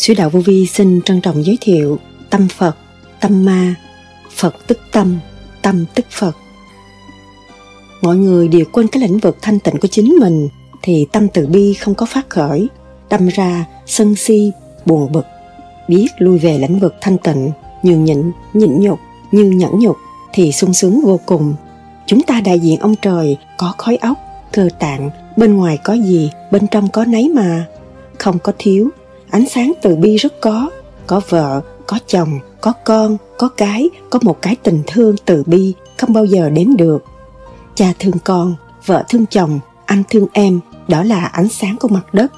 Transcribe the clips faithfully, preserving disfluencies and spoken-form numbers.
Sứ Đạo Vô Vi xin trân trọng giới thiệu tâm Phật, tâm ma. Phật tức tâm, tâm tức Phật. Mọi người đều quên cái lĩnh vực thanh tịnh của chính mình thì tâm từ bi không có phát khởi, đâm ra sân si, buồn bực. Biết lui về lĩnh vực thanh tịnh, nhường nhịn, nhịn nhục, như nhẫn nhục thì sung sướng vô cùng. Chúng ta đại diện ông trời, có khối óc, cơ tạng, bên ngoài có gì, bên trong có nấy mà. Không có thiếu, ánh sáng từ bi rất có, có vợ, có chồng, có con, có cái, có một cái tình thương từ bi không bao giờ đếm được. Cha thương con, vợ thương chồng, anh thương em, đó là ánh sáng của mặt đất.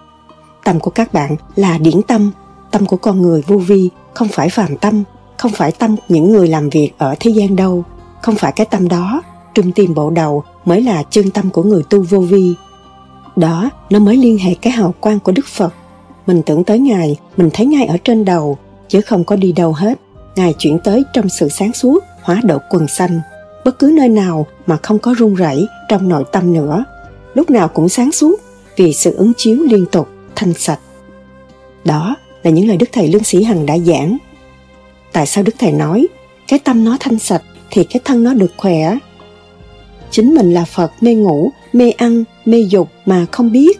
Tâm của các bạn là điển tâm, tâm của con người vô vi, không phải phàm tâm, không phải tâm những người làm việc ở thế gian đâu. Không phải cái tâm đó, trung tim bộ đầu mới là chân tâm của người tu vô vi. Đó, nó mới liên hệ cái hào quang của Đức Phật. Mình tưởng tới Ngài, mình thấy Ngài ở trên đầu, chứ không có đi đâu hết. Ngài chuyển tới trong sự sáng suốt, hóa độ quần sanh. Bất cứ nơi nào mà không có run rẩy trong nội tâm nữa. Lúc nào cũng sáng suốt, vì sự ứng chiếu liên tục, thanh sạch. Đó là những lời Đức Thầy Lương Sĩ Hằng đã giảng. Tại sao Đức Thầy nói, cái tâm nó thanh sạch thì cái thân nó được khỏe? Chính mình là Phật mê ngủ, mê ăn, mê dục mà không biết.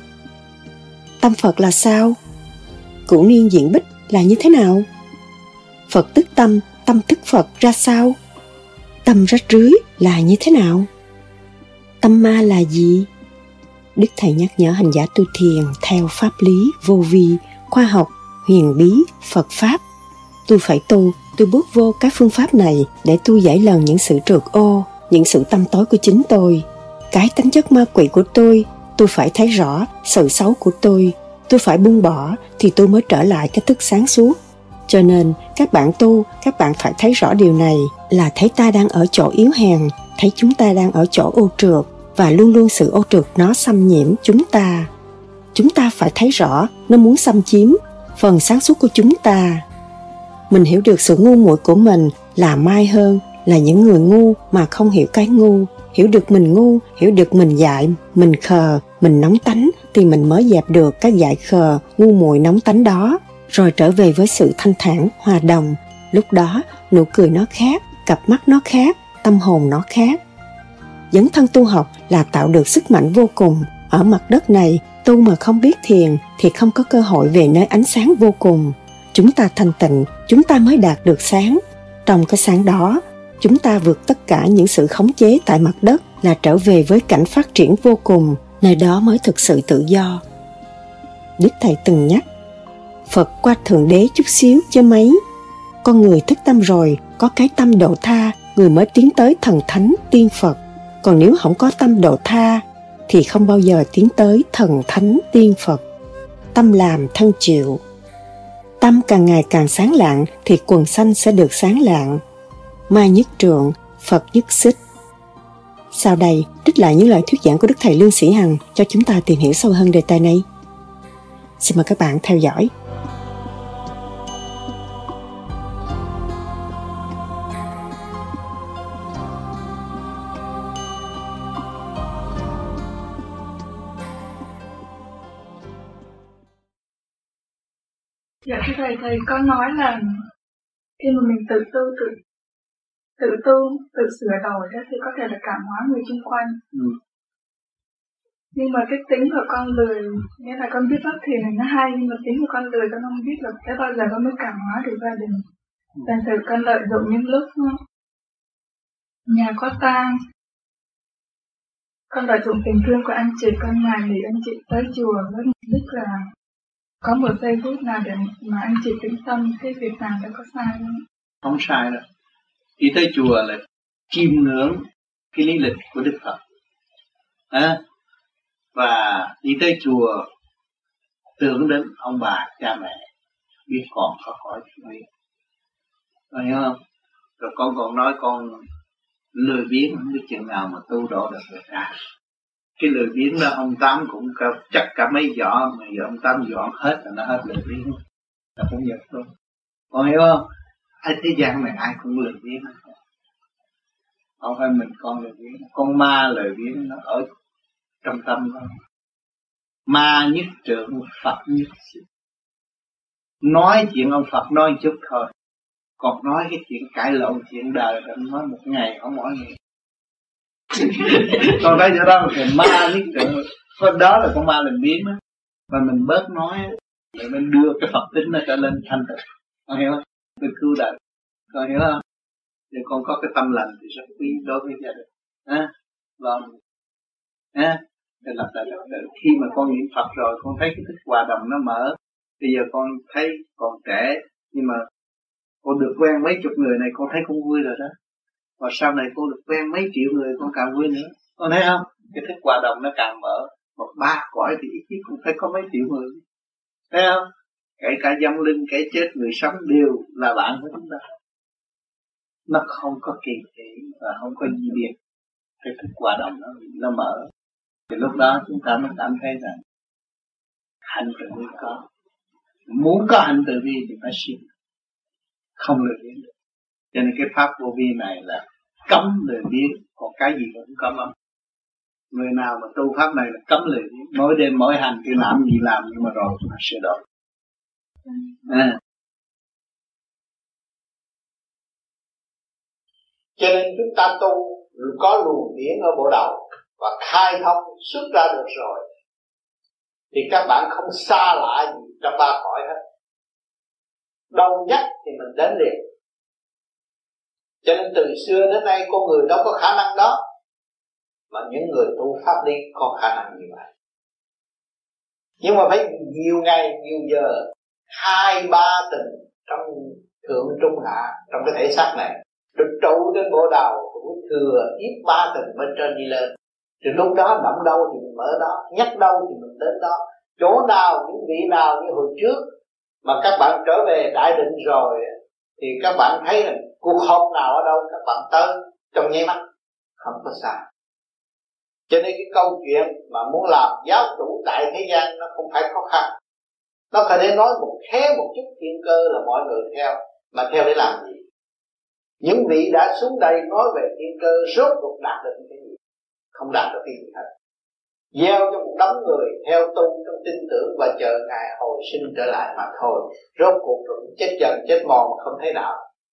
Tâm Phật là sao? Cửu niên diễn bích là như thế nào? Phật tức tâm, tâm tức Phật ra sao? Tâm rách rưới là như thế nào? Tâm ma là gì? Đức Thầy nhắc nhở hành giả tu thiền theo pháp lý, vô vi, khoa học, huyền bí, Phật Pháp. Tôi phải tu, tôi bước vô các phương pháp này để tôi giải lần những sự trượt ô, những sự tâm tối của chính tôi. Cái tính chất ma quỷ của tôi, tôi phải thấy rõ sự xấu của tôi. Tôi phải buông bỏ thì tôi mới trở lại cái thức sáng suốt. Cho nên các bạn tu, các bạn phải thấy rõ điều này là thấy ta đang ở chỗ yếu hèn, thấy chúng ta đang ở chỗ ô trượt và luôn luôn sự ô trượt nó xâm nhiễm chúng ta. Chúng ta phải thấy rõ nó muốn xâm chiếm phần sáng suốt của chúng ta. Mình hiểu được sự ngu muội của mình là mai hơn là những người ngu mà không hiểu cái ngu. Hiểu được mình ngu, hiểu được mình dại, mình khờ, mình nóng tánh thì mình mới dẹp được cái dại khờ, ngu muội nóng tánh đó. Rồi trở về với sự thanh thản, hòa đồng. Lúc đó, nụ cười nó khác, cặp mắt nó khác, tâm hồn nó khác. Dấn thân tu học là tạo được sức mạnh vô cùng. Ở mặt đất này, tu mà không biết thiền thì không có cơ hội về nơi ánh sáng vô cùng. Chúng ta thanh tịnh, chúng ta mới đạt được sáng. Trong cái sáng đó, chúng ta vượt tất cả những sự khống chế tại mặt đất là trở về với cảnh phát triển vô cùng, nơi đó mới thực sự tự do. Đức Thầy từng nhắc, Phật qua Thượng Đế chút xíu chứ mấy. Con người thức tâm rồi, có cái tâm độ tha, người mới tiến tới thần thánh tiên Phật. Còn nếu không có tâm độ tha, thì không bao giờ tiến tới thần thánh tiên Phật. Tâm làm thân chịu. Tâm càng ngày càng sáng lạng thì quần sanh sẽ được sáng lạng. Ma nhất trượng, Phật nhất xích. Sau đây, trích lại những lời thuyết giảng của Đức Thầy Lương Sĩ Hằng cho chúng ta tìm hiểu sâu hơn đề tài này. Xin mời các bạn theo dõi. Dạ thưa thầy, thầy có nói là khi mà mình tự tu, tự tự tu, tự sửa đổi đó thì có thể là cảm hóa người xung quanh. Ừ. Nhưng mà cái tính của con lười, nghĩa là con biết pháp thiền này nó hay, nhưng mà tính của con lười con không biết là tới bao giờ con mới cảm hóa được gia đình. Thành thử con lợi dụng những lúc nhà có tang, con lợi dụng tình thương của anh chị, con mời thì anh chị tới chùa với mục đích là có một giây phút nào để mà anh chị tĩnh tâm, cái việc nào đã có sai không? Không sai đâu. Đi tới chùa là chiêm ngưỡng cái lý lịch của Đức Phật. À, và đi tới chùa tưởng đến ông bà, cha mẹ, biết còn có khỏi chuyện. Rồi hiểu không? Rồi con còn nói con lười biếng không biết chừng nào mà tu độ được người ta. Cái lười biếng đó ông Tám cũng chắc cả mấy giỏ, mà giờ ông Tám dọn hết là nó hết lười biếng, là cũng nhập luôn. Con hiểu không? Ai thế gian này ai cũng lười biếng, không phải mình con lười biếng. Con ma lười biếng nó ở trong tâm con. Ma nhất trượng, Phật nhất xích. Nói chuyện ông Phật nói chút thôi, còn nói cái chuyện cãi lộn chuyện đời là nói một ngày không mỏi ngày. Còn thấy chỗ đó thì ma lý tưởng, con đó là con ma làm biến đó, và mình bớt nói để mình đưa cái Phật tính nó trở lên thanh tịnh, con hiểu không? Mình cứu đời, con hiểu không? Để con có cái tâm lành thì rất quý đối với gia đình, à, vâng, à, để lập lại trật tự. Khi mà con niệm Phật rồi, con thấy cái thức hòa đồng nó mở. Bây giờ con thấy còn trẻ, nhưng mà con được quen mấy chục người này, con thấy cũng vui rồi đó. Và sau này con được quen mấy triệu người, con càng vui nữa. Con thấy không? Cái thức hòa đồng nó càng mở. Một ba cõi thì ít nhất cũng phải có mấy triệu người. Thấy không? Kể cả vong linh, kẻ chết, người sống đều là bạn của chúng ta. Nó không có kỳ thị và không có gì biệt. Cái thức hòa đồng nó, nó mở. Thì lúc đó chúng ta mới cảm thấy rằng hạnh từ bi có. Muốn có hạnh từ bi thì phải siêng, không lười biếng được. Cho nên cái pháp vô vi này là cấm lười biếng, còn cái gì cũng cấm lắm. Người nào mà tu pháp này là cấm lười biếng, mỗi đêm mỗi hành thì làm gì làm, nhưng mà rồi nó sẽ đổi. À. Cho nên chúng ta tu có luồng điển ở bộ đầu và khai thông xuất ra được rồi thì các bạn không xa lạ gì trong ba cõi hết. Đâu nhất thì mình đến liền. Cho nên từ xưa đến nay con người đâu có khả năng đó, mà những người tu pháp lý có khả năng như vậy. Nhưng mà phải nhiều ngày, nhiều giờ, hai ba tình trong thượng trung hạ trong cái thể xác này, được trụ trên bộ đầu cũng thừa ít ba tình bên trên đi lên. Thì lúc đó động đâu thì mình mở đó, nhắc đâu thì mình đến đó. Chỗ nào, những vị nào như hồi trước mà các bạn trở về đại định rồi thì các bạn thấy là cuộc họp nào ở đâu các bạn tới trong nháy mắt, không có xa. Cho nên cái câu chuyện mà muốn làm giáo chủ tại thế gian nó không phải khó khăn. Nó phải để nói một khé một chút thiên cơ là mọi người theo. Mà theo để làm gì? Những vị đã xuống đây nói về thiên cơ, rốt cuộc đạt được cái gì? Không đạt được cái gì hết. Gieo cho một đống người theo tu trong tin tưởng và chờ ngày hồi sinh trở lại mà thôi. Rốt cuộc rồi chết dần chết mòn mà không thấy nào.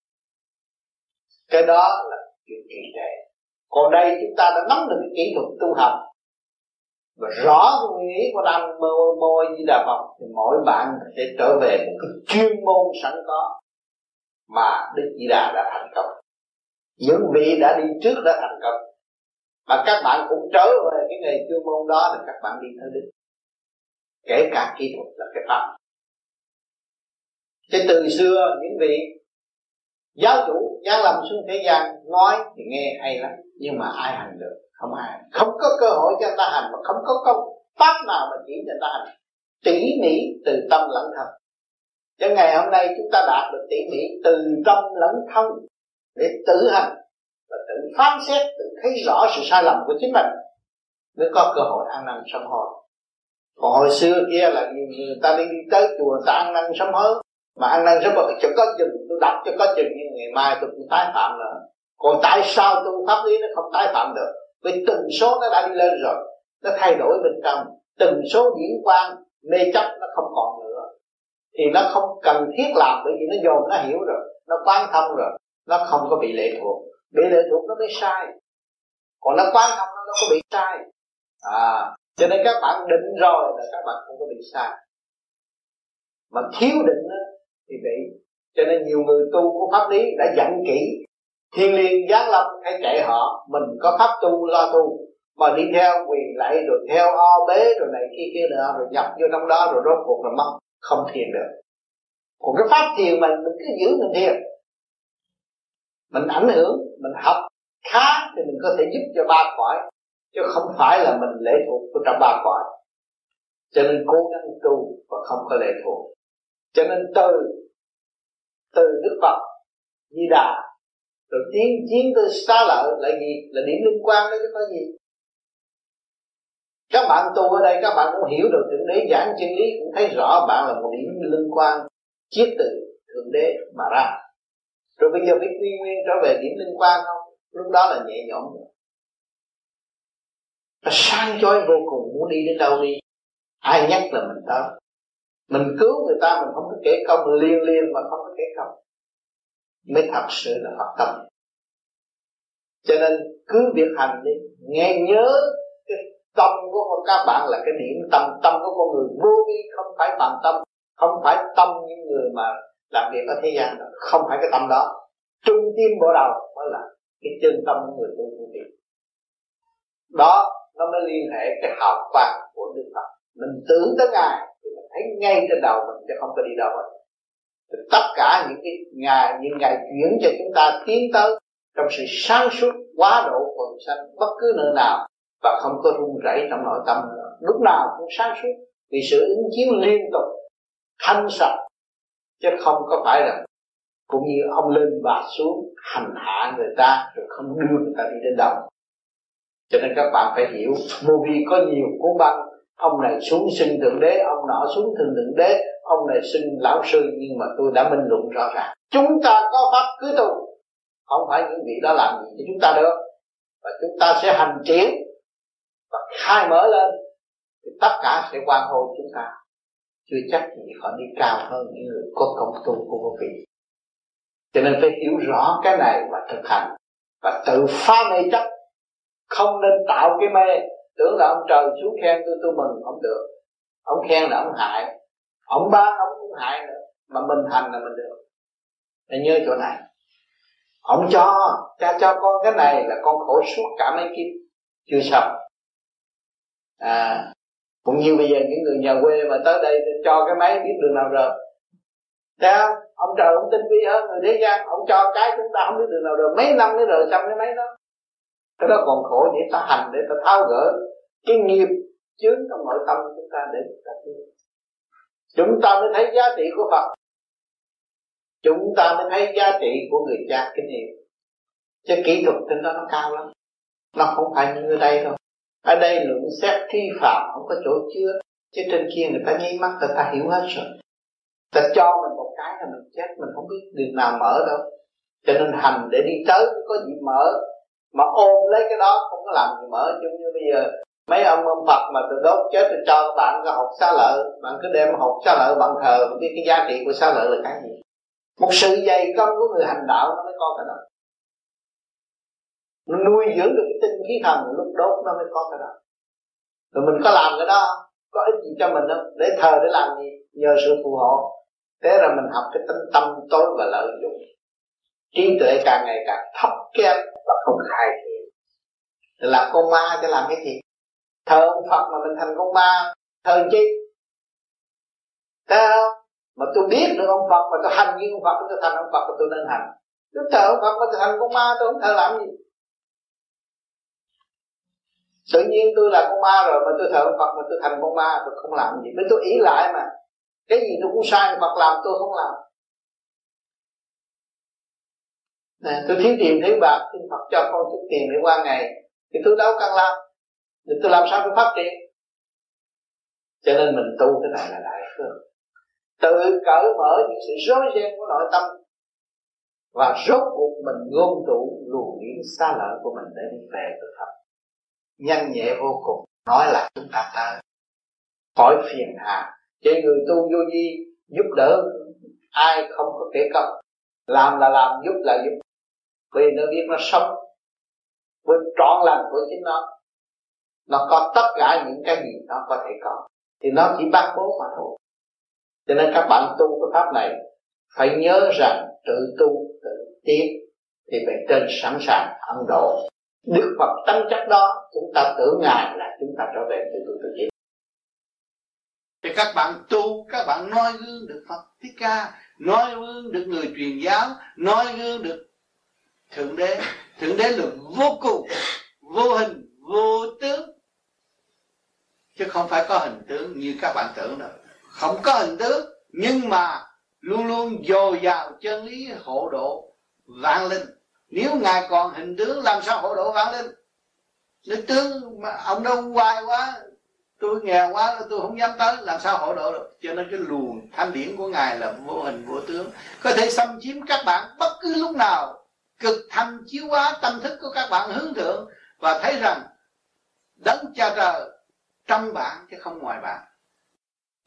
Cái đó là chuyện kỳ trệ. Còn đây chúng ta đã nắm được cái kỹ thuật tu học và rõ cái nguyên lý của Nam Mô Mô Di Đà Phật thì mỗi bạn sẽ trở về một cái chuyên môn sẵn có mà Đức Di Đà đã thành công. Những vị đã đi trước đã thành công, mà các bạn cũng trở về cái nghề chuyên môn đó là các bạn đi theo Đức. Kể cả kỹ thuật là cái pháp. Chứ từ xưa những vị giáo chủ giáng lâm xuống thế gian nói thì nghe hay lắm, nhưng mà ai hành được? Không ai. Không có cơ hội cho người ta hành, mà không có công pháp nào mà chỉ cho người ta hành. Tỉ mỉ từ tâm lẫn thân. Cho ngày hôm nay chúng ta đạt được tỉ mỉ từ tâm lẫn thân để tự hành và tự phán xét, tự thấy rõ sự sai lầm của chính mình mới có cơ hội ăn năn sám hối. Còn hồi xưa kia là người ta đi, đi tới chùa ta ăn năn sám hối, mà ăn năn sám hối cho có chừng, tôi đặt cho có chừng, nhưng ngày mai tôi cũng tái phạm nữa. Còn tại sao tu pháp lý nó không tái phạm được? Vì tần số nó đã đi lên rồi, nó thay đổi bên trong, tần số điển quang mê chấp nó không còn nữa, thì nó không cần thiết làm, bởi vì nó dồn, nó hiểu rồi, nó quán thông rồi, nó không có bị lệ thuộc. Bị lệ thuộc nó mới sai, còn nó quán thông nó đâu có bị sai. À, cho nên các bạn định rồi là các bạn không có bị sai, mà thiếu định đó, thì bị. Cho nên nhiều người tu của pháp lý đã dặn kỹ, thiên liêng giáng lâm hãy chạy họ, mình có pháp tu lo tu, mà đi theo quyền lạy rồi theo o bế rồi này kia kia nữa, rồi nhập vô trong đó rồi rốt cuộc là mất, không thiền được. Còn cái pháp thiền mình mình cứ giữ mình thiền, mình ảnh hưởng, mình học khá thì mình có thể giúp cho ba cõi, chứ không phải là mình lệ thuộc của trong ba cõi. Cho nên cố gắng tu và không có lệ thuộc. Cho nên từ từ Đức Phật Di Đà rồi tiến chiến tới Xá Lợi là gì? Là điểm liên quan đó chứ có gì. Các bạn tu ở đây các bạn cũng hiểu được Thượng Đế giảng chân lý, cũng thấy rõ bạn là một điểm liên quan chiết từ Thượng Đế mà ra. Rồi bây giờ phải quy nguyên trở về điểm liên quan không? Lúc đó là nhẹ nhõm rồi. Nó sang chói vô cùng, muốn đi đến đâu đi. Ai nhắc là mình tới. Mình cứu người ta mình không có kể công, liên liên mà không có kể công, mới thật sự là Phật tâm. Cho nên cứ việc hành đi, nghe nhớ cái tâm của các bạn là cái điểm tâm. Tâm của con người vô vi, không phải bằng tâm, không phải tâm những người mà làm việc ở thế gian đó, không phải cái tâm đó. Trung tim bộ đầu mới là cái chân tâm của người tu vô vi. Đó nó mới liên hệ cái hào quang của Đức Phật. Mình tưởng tới Ngài thì mình thấy ngay trên đầu mình chứ không có đi đâu hết. Thì tất cả những cái ngày những ngày chuyển cho chúng ta tiến tới trong sự sáng suốt quá độ quần sanh bất cứ nơi nào, và không có run rẩy trong nội tâm nữa. Lúc nào cũng sáng suốt vì sự ứng chiếu liên tục thanh sạch, chứ không có phải là cũng như ông lên và xuống hành hạ người ta rồi không đưa người ta đi đến đâu. Cho nên các bạn phải hiểu, vô vi có nhiều cuốn băng, ông này xuống xưng thượng đế, ông nọ xuống thường thượng đế, ông này xưng lão sư, nhưng mà tôi đã minh luận rõ ràng. Chúng ta có pháp cứ tu, không phải những vị đó làm gì cho chúng ta được, và chúng ta sẽ hành triển và khai mở lên thì tất cả sẽ quan hô chúng ta. Chưa chắc gì họ đi cao hơn những người có công tu của vô vi. Cho nên phải hiểu rõ cái này và thực hành, và tự phá mê chấp. Không nên tạo cái mê, tưởng là ông trời xuống khen tôi tôi mừng, không được. Ông khen là ông hại, ông ban ông cũng hại nữa, mà mình hành là mình được. Hãy nhớ chỗ này. Ông cho, cha cho con cái này là con khổ suốt cả mấy kiếp chưa xong. À, cũng như bây giờ những người nhà quê mà tới đây cho cái máy biết đường nào rời. Thấy không? Ông trời ông tinh vi hơn người thế gian, ông cho cái chúng ta không biết đường nào rời, mấy năm mới rời xong cái máy đó. Cái đó còn khổ, để ta hành để ta tháo gỡ cái nghiệp chướng trong nội tâm của chúng ta để chúng ta tiến. Chúng ta mới thấy giá trị của Phật, chúng ta mới thấy giá trị của người cha kính yêu. Chứ kỹ thuật trên đó nó cao lắm, nó không phải như ở đây đâu. Ở đây luận xét thi phạm không có chỗ chứa, chứ trên kia người ta nháy mắt người ta hiểu hết rồi. Ta cho mình một cái là mình chết, mình không biết đường nào mở đâu. Cho nên hành để đi tới mới có gì mở, mà ôm lấy cái đó không có làm gì mở. Chứ như bây giờ mấy ông ông Phật mà từ đốt chết rồi cho các bạn có học xá lợi, bạn cứ đem học xá lợi bạn thờ, không biết cái giá trị của xá lợi là cái gì. Một sự dày công của người hành đạo nó mới có cái đó, nó nuôi dưỡng được cái tinh khí thần, lúc đốt nó mới có cái đó. Rồi mình có làm cái đó có ích gì cho mình không? Để thờ để làm gì? Nhờ sự phù hộ. Thế rồi mình học cái tính tâm tối và lợi dụng, trí tuệ càng ngày càng thấp kém và không khai thiện. Để làm con ma để làm cái gì? Thờ ông Phật mà mình thành con ma, thờ chi? Thấy không? Mà tôi biết được ông Phật mà tôi hành như ông Phật, tôi thành ông Phật mà tôi nên hành. Tôi thờ ông Phật mà tôi thành con ma, tôi không thờ làm gì? Tự nhiên tôi là con ma rồi mà tôi thờ ông Phật mà tôi thành con ma, tôi không làm gì. Bởi tôi ý lại mà, cái gì tôi cũng sai, Phật làm tôi không làm. Nè, tôi thiếu tiền thiếu bạc, xin Phật cho con chút tiền để qua ngày, thì tôi đâu cần làm. Thì tôi làm sao tôi phát triển? Cho nên mình tu cái này là đại phương, tự cởi mở những sự rối ren của nội tâm, và rốt cuộc mình gom tụ luồng điển xa lợi của mình để đi về với Phật. Nhanh nhẹ vô cùng, nói là chúng ta tới khỏi phiền hà. Chứ người tu vô vi giúp đỡ ai không có kể công, làm là làm, giúp là giúp, vì nó biết nó sống với trọn lành của chính nó, nó có tất cả những cái gì nó có thể có, thì nó chỉ ban bố mà thôi. Cho nên các bạn tu cái pháp này phải nhớ rằng tự tu tự tiến thì bề trên sẵn sàng ấn độ. Đức Phật tánh chất đó, chúng ta tưởng Ngài là chúng ta trở về tự tu tự tiến. Thì các bạn tu, các bạn noi gương được Phật Thích Ca, noi gương được người truyền giáo, noi gương được Thượng Đế. Thượng Đế là vô cùng, vô hình, vô tướng, chứ không phải có hình tướng như các bạn tưởng đâu. Không có hình tướng, nhưng mà luôn luôn dồi dào chân lý hộ độ vạn linh. Nếu Ngài còn hình tướng làm sao hộ độ vạn linh? Nếu tướng mà ông đâu hoài quá, tôi nghèo quá tôi không dám tới, làm sao hộ độ được? Cho nên cái luồng thanh điển của Ngài là vô hình vô tướng, có thể xâm chiếm các bạn bất cứ lúc nào. Cực thanh chiếu hóa tâm thức của các bạn hướng thượng, và thấy rằng đấng cha trời trong bạn chứ không ngoài bạn.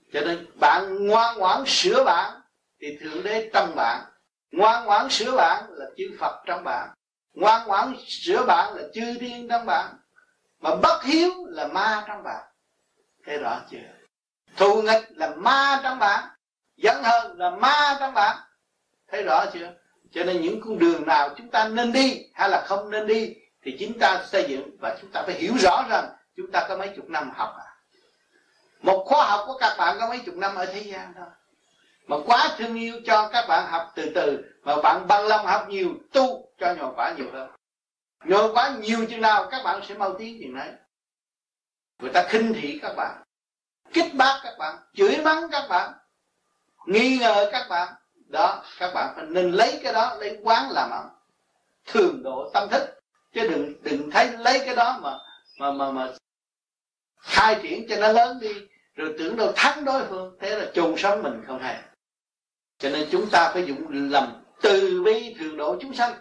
Cho nên bạn ngoan ngoãn sửa bạn thì Thượng Đế trong bạn, ngoan ngoãn sửa bạn là chư Phật trong bạn, ngoan ngoãn sửa bạn là chư thiên trong bạn, mà bất hiếu là ma trong bạn. Thấy rõ chưa? Thù nghịch là ma trong bạn, giận hờn là ma trong bạn. Thấy rõ chưa? Cho nên những con đường nào chúng ta nên đi hay là không nên đi thì chúng ta xây dựng, và chúng ta phải hiểu rõ rằng chúng ta có mấy chục năm học à. Một khóa học của các bạn có mấy chục năm ở thế gian thôi, mà quá thương yêu cho các bạn học từ từ, mà bạn bằng lòng học nhiều, tu cho nhồi quả nhiều hơn. Nhồi quả nhiều chừng nào các bạn sẽ mau tiến chừng đấy. Người ta khinh thị các bạn, kích bác các bạn, chửi mắng các bạn, nghi ngờ các bạn, đó các bạn phải nên lấy cái đó, lấy quán làm ăn, thường độ tâm thức, chứ đừng đừng thấy lấy cái đó mà mà mà mà khai triển cho nó lớn đi, rồi tưởng đâu thắng đối phương, thế là chôn sống mình không hay. Cho nên chúng ta phải dùng lòng từ bi thường độ chúng sanh.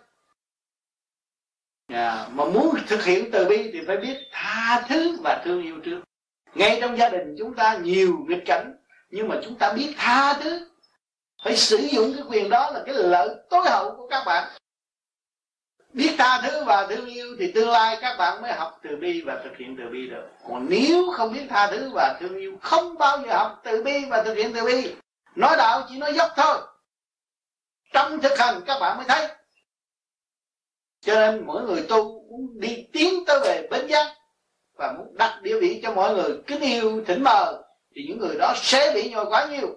À, mà muốn thực hiện từ bi thì phải biết tha thứ và thương yêu trước. Ngay trong gia đình chúng ta nhiều nghịch cảnh, nhưng mà chúng ta biết tha thứ, phải sử dụng cái quyền đó là cái lợi tối hậu của các bạn. Biết tha thứ và thương yêu thì tương lai các bạn mới học từ bi và thực hiện từ bi được. Còn nếu không biết tha thứ và thương yêu, không bao giờ học từ bi và thực hiện từ bi. Nói đạo chỉ nói dốc thôi, trong thực hành các bạn mới thấy. Cho nên mỗi người tu muốn đi tiến tới về bến giác và muốn đặt địa vị cho mọi người kính yêu thỉnh mờ, thì những người đó sẽ bị nhồi quá nhiều,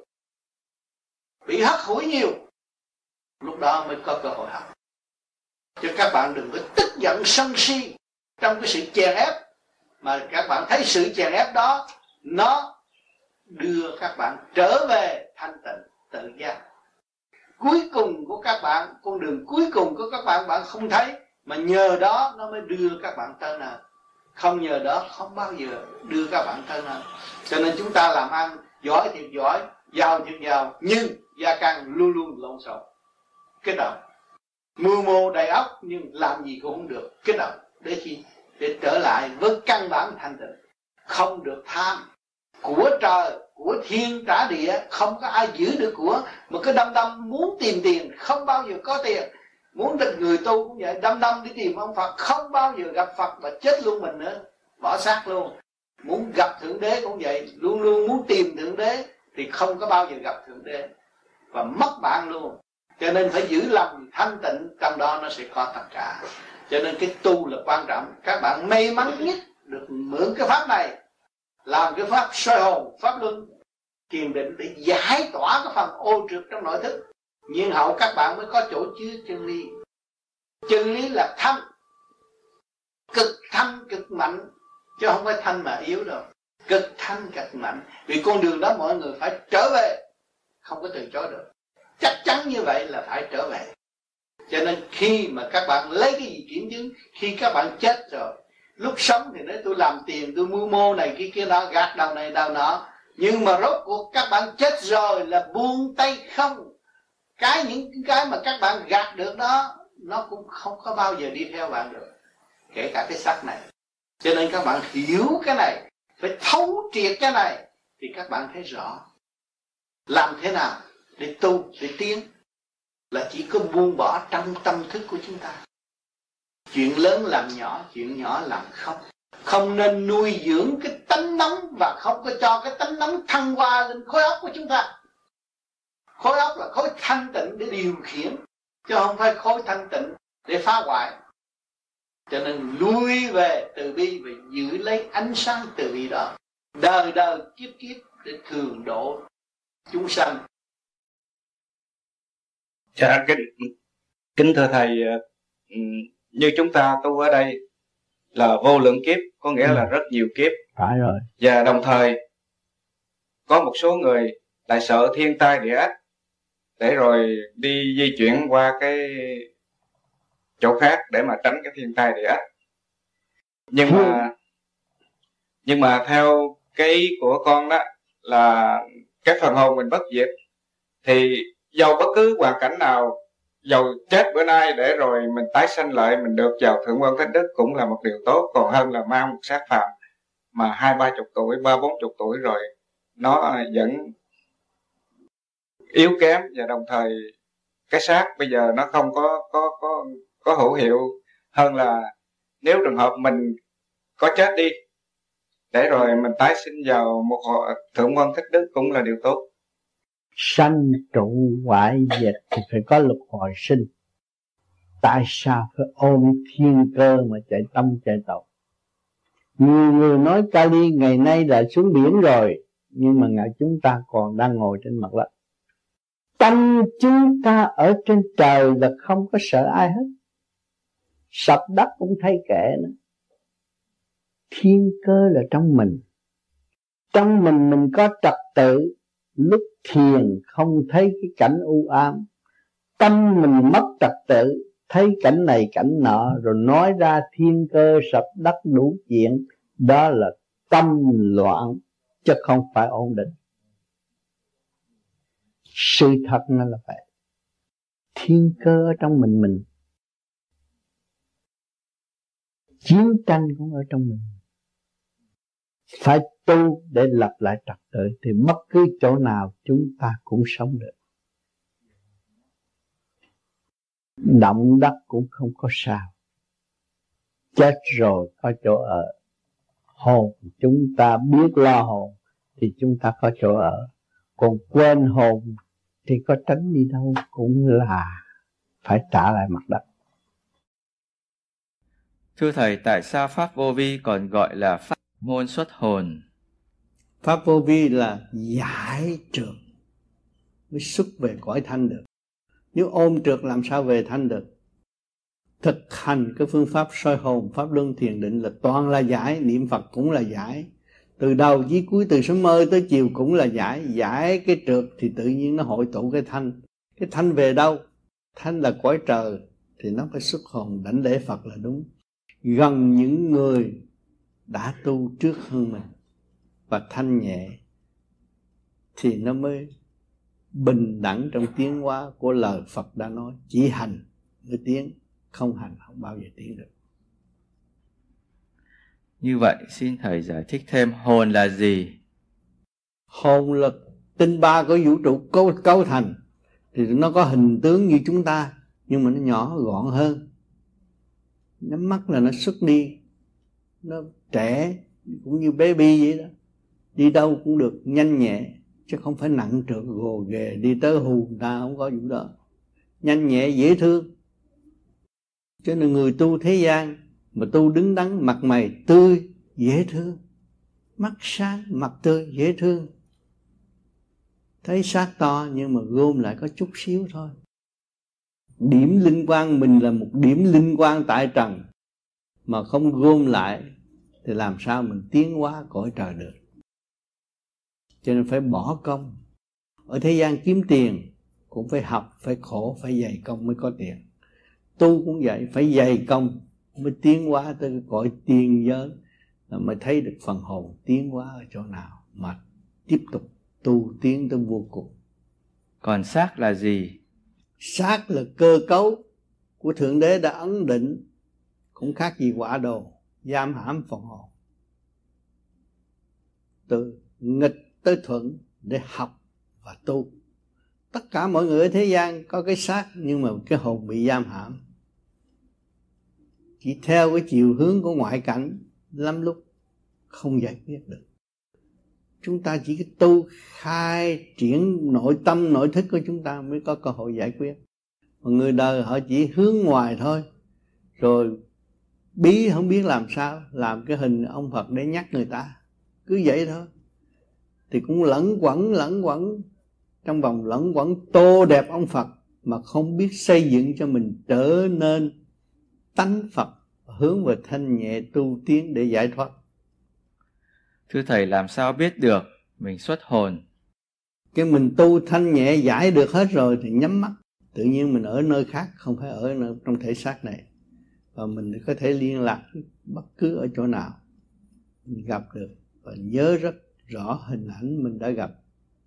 bị hắt hủi nhiều, lúc đó mới có cơ hội học. Chứ các bạn đừng có tức giận sân si trong cái sự chèn ép, mà các bạn thấy sự chèn ép đó nó đưa các bạn trở về thanh tịnh tự giác. Cuối cùng của các bạn, con đường cuối cùng của các bạn bạn không thấy, mà nhờ đó nó mới đưa các bạn tới nơi. Không nhờ đó không bao giờ đưa các bạn tới nơi. Cho nên chúng ta làm ăn giỏi thiệt giỏi, giàu thiệt giàu, nhưng gia căn luôn luôn lộn xộn, kích động, mưu mô đầy óc nhưng làm gì cũng không được, kích động. Để chi? Để trở lại với căn bản thanh tịnh. Không được tham của trời, của thiên trả địa, không có ai giữ được của, mà cứ đâm đâm muốn tìm tiền, không bao giờ có tiền. Muốn được người tu cũng vậy, đâm đâm đi tìm ông Phật, không bao giờ gặp Phật mà chết luôn mình nữa, bỏ xác luôn. Muốn gặp Thượng Đế cũng vậy, luôn luôn muốn tìm Thượng Đế thì không có bao giờ gặp Thượng Đế, và mất bạn luôn. Cho nên phải giữ lòng thanh tịnh, trong đó nó sẽ có tất cả. Cho nên cái tu là quan trọng. Các bạn may mắn nhất được mượn cái pháp này, làm cái pháp soi hồn, pháp luân, thiền định để giải tỏa cái phần ô trượt trong nội thức. Nhiên hậu các bạn mới có chỗ chứa chân lý. Chân lý là thanh, cực thanh cực mạnh, chứ không phải thanh mà yếu đâu. Cực thanh cực mạnh. Vì con đường đó mọi người phải trở về, không có từ chối được. Chắc chắn như vậy là phải trở về. Cho nên khi mà các bạn lấy cái gì kiểm chứng, khi các bạn chết rồi, lúc sống thì nói tôi làm tiền, tôi mưu mô này kia kia đó, gạt đầu này đầu nọ, nhưng mà rốt cuộc các bạn chết rồi là buông tay không. Cái những cái mà các bạn gạt được đó, nó cũng không có bao giờ đi theo bạn được, kể cả cái xác này. Cho nên các bạn hiểu cái này, phải thấu triệt cái này, thì các bạn thấy rõ làm thế nào để tu, để tiến, là chỉ có buông bỏ trong tâm thức của chúng ta. Chuyện lớn làm nhỏ, chuyện nhỏ làm không. Không nên nuôi dưỡng cái tánh nóng, và không có cho cái tánh nóng thăng hoa lên khối óc của chúng ta. Khối óc là khối thanh tịnh để điều khiển, chứ không phải khối thanh tịnh để phá hoại. Cho nên lui về từ bi và giữ lấy ánh sáng từ bi đó, đời đời kiếp kiếp để thường độ chúng sanh. Dạ, kính, kính thưa thầy, như chúng ta tu ở đây là vô lượng kiếp, có nghĩa ừ. là rất nhiều kiếp. Phải rồi. Và đồng thời có một số người lại sợ thiên tai địa ách, để rồi đi di chuyển qua cái chỗ khác để mà tránh cái thiên tai địa ách. Nhưng mà nhưng mà theo cái ý của con đó là cái phần hồn mình bất diệt, thì dầu bất cứ hoàn cảnh nào, dầu chết bữa nay để rồi mình tái sanh lại, mình được vào thượng quân thánh đức cũng là một điều tốt, còn hơn là mang một xác phàm mà hai ba chục tuổi, ba bốn chục tuổi rồi nó vẫn yếu kém, và đồng thời cái xác bây giờ nó không có có có có hữu hiệu hơn là nếu trường hợp mình có chết đi để rồi mình tái sinh vào một hội thượng quân thất đức cũng là điều tốt. Sanh trụ hoại diệt thì phải có luật hồi sinh. Tại sao phải ôm thiên cơ mà chạy tâm chạy tàu? Nhiều người nói Kali ngày nay đã xuống biển rồi, nhưng mà ngài chúng ta còn đang ngồi trên mặt đất. Tâm chúng ta ở trên trời là không có sợ ai hết. Sập đất cũng thay kệ nữa. Thiên cơ là trong mình. Trong mình mình có trật tự. Lúc thiền không thấy cái cảnh u ám. Tâm mình mất trật tự, thấy cảnh này cảnh nọ, rồi nói ra thiên cơ sập đất đủ chuyện. Đó là tâm loạn, chứ không phải ổn định. Sự thật nó là vậy. Thiên cơ ở trong mình mình. Chiến tranh cũng ở trong mình. Phải tu để lập lại trật tự, thì bất cứ chỗ nào chúng ta cũng sống được. Động đất cũng không có sao. Chết rồi có chỗ ở. Hồn chúng ta biết lo hồn thì chúng ta có chỗ ở. Còn quên hồn thì có tránh đi đâu cũng là phải trả lại mặt đất. Thưa Thầy, tại sao Pháp Vô Vi còn gọi là Pháp môn xuất hồn? Pháp Vô Vi là giải trượt mới xuất về cõi thanh được. Nếu ôm trượt làm sao về thanh được? Thực hành cái phương pháp soi hồn, pháp luân thiền định là toàn là giải. Niệm Phật cũng là giải. Từ đầu chí cuối, từ sớm mơ tới chiều cũng là giải. Giải cái trượt thì tự nhiên nó hội tụ cái thanh. Cái thanh về đâu? Thanh là cõi trời, thì nó phải xuất hồn đảnh lễ Phật là đúng. Gần những người đã tu trước hơn mình và thanh nhẹ thì nó mới bình đẳng trong tiến hóa của lời Phật đã nói. Chỉ hành mới tiến, không hành không bao giờ tiến được. Như vậy xin Thầy giải thích thêm hồn là gì? Hồn là tinh ba của vũ trụ cấu, cấu thành. Thì nó có hình tướng như chúng ta, nhưng mà nó nhỏ gọn hơn. Nhắm mắt là nó xuất đi. Nó trẻ, cũng như baby vậy đó. Đi đâu cũng được, nhanh nhẹ. Chứ không phải nặng trược gồ ghề. Đi tới hù người ta không có vụ đó. Nhanh nhẹ dễ thương. Cho nên người tu thế gian mà tu đứng đắn, mặt mày tươi dễ thương, mắt sáng mặt tươi dễ thương. Thấy xác to nhưng mà gom lại có chút xíu thôi. Điểm linh quang mình là một điểm linh quang tại trần, mà không gom lại thì làm sao mình tiến hóa cõi trời được. Cho nên phải bỏ công. Ở thế gian kiếm tiền cũng phải học, phải khổ, phải dày công mới có tiền. Tu cũng vậy, phải dày công mới tiến hóa tới cái cõi tiên giới, là mới thấy được phần hồn tiến hóa ở chỗ nào mà tiếp tục tu tiến tới vô cùng. Còn xác là gì? Xác là cơ cấu của Thượng Đế đã ấn định, cũng khác gì quả đồ giam hãm phần hồn. Từ nghịch tới thuận để học và tu. Tất cả mọi người ở thế gian có cái xác, nhưng mà cái hồn bị giam hãm. Chỉ theo cái chiều hướng của ngoại cảnh, lắm lúc không giải quyết được. Chúng ta chỉ cái tu khai triển nội tâm nội thức của chúng ta mới có cơ hội giải quyết. Mà người đời họ chỉ hướng ngoài thôi, rồi bí không biết làm sao, làm cái hình ông Phật để nhắc người ta, cứ vậy thôi. Thì cũng lẫn quẩn lẫn quẩn trong vòng lẫn quẩn tô đẹp ông Phật, mà không biết xây dựng cho mình trở nên tánh Phật, hướng về thanh nhẹ tu tiến để giải thoát. Thưa Thầy, làm sao biết được mình xuất hồn? Cái mình tu thanh nhẹ giải được hết rồi thì nhắm mắt, tự nhiên mình ở nơi khác, không phải ở nơi, trong thể xác này. Và mình có thể liên lạc bất cứ ở chỗ nào mình gặp được, và nhớ rất rõ hình ảnh mình đã gặp,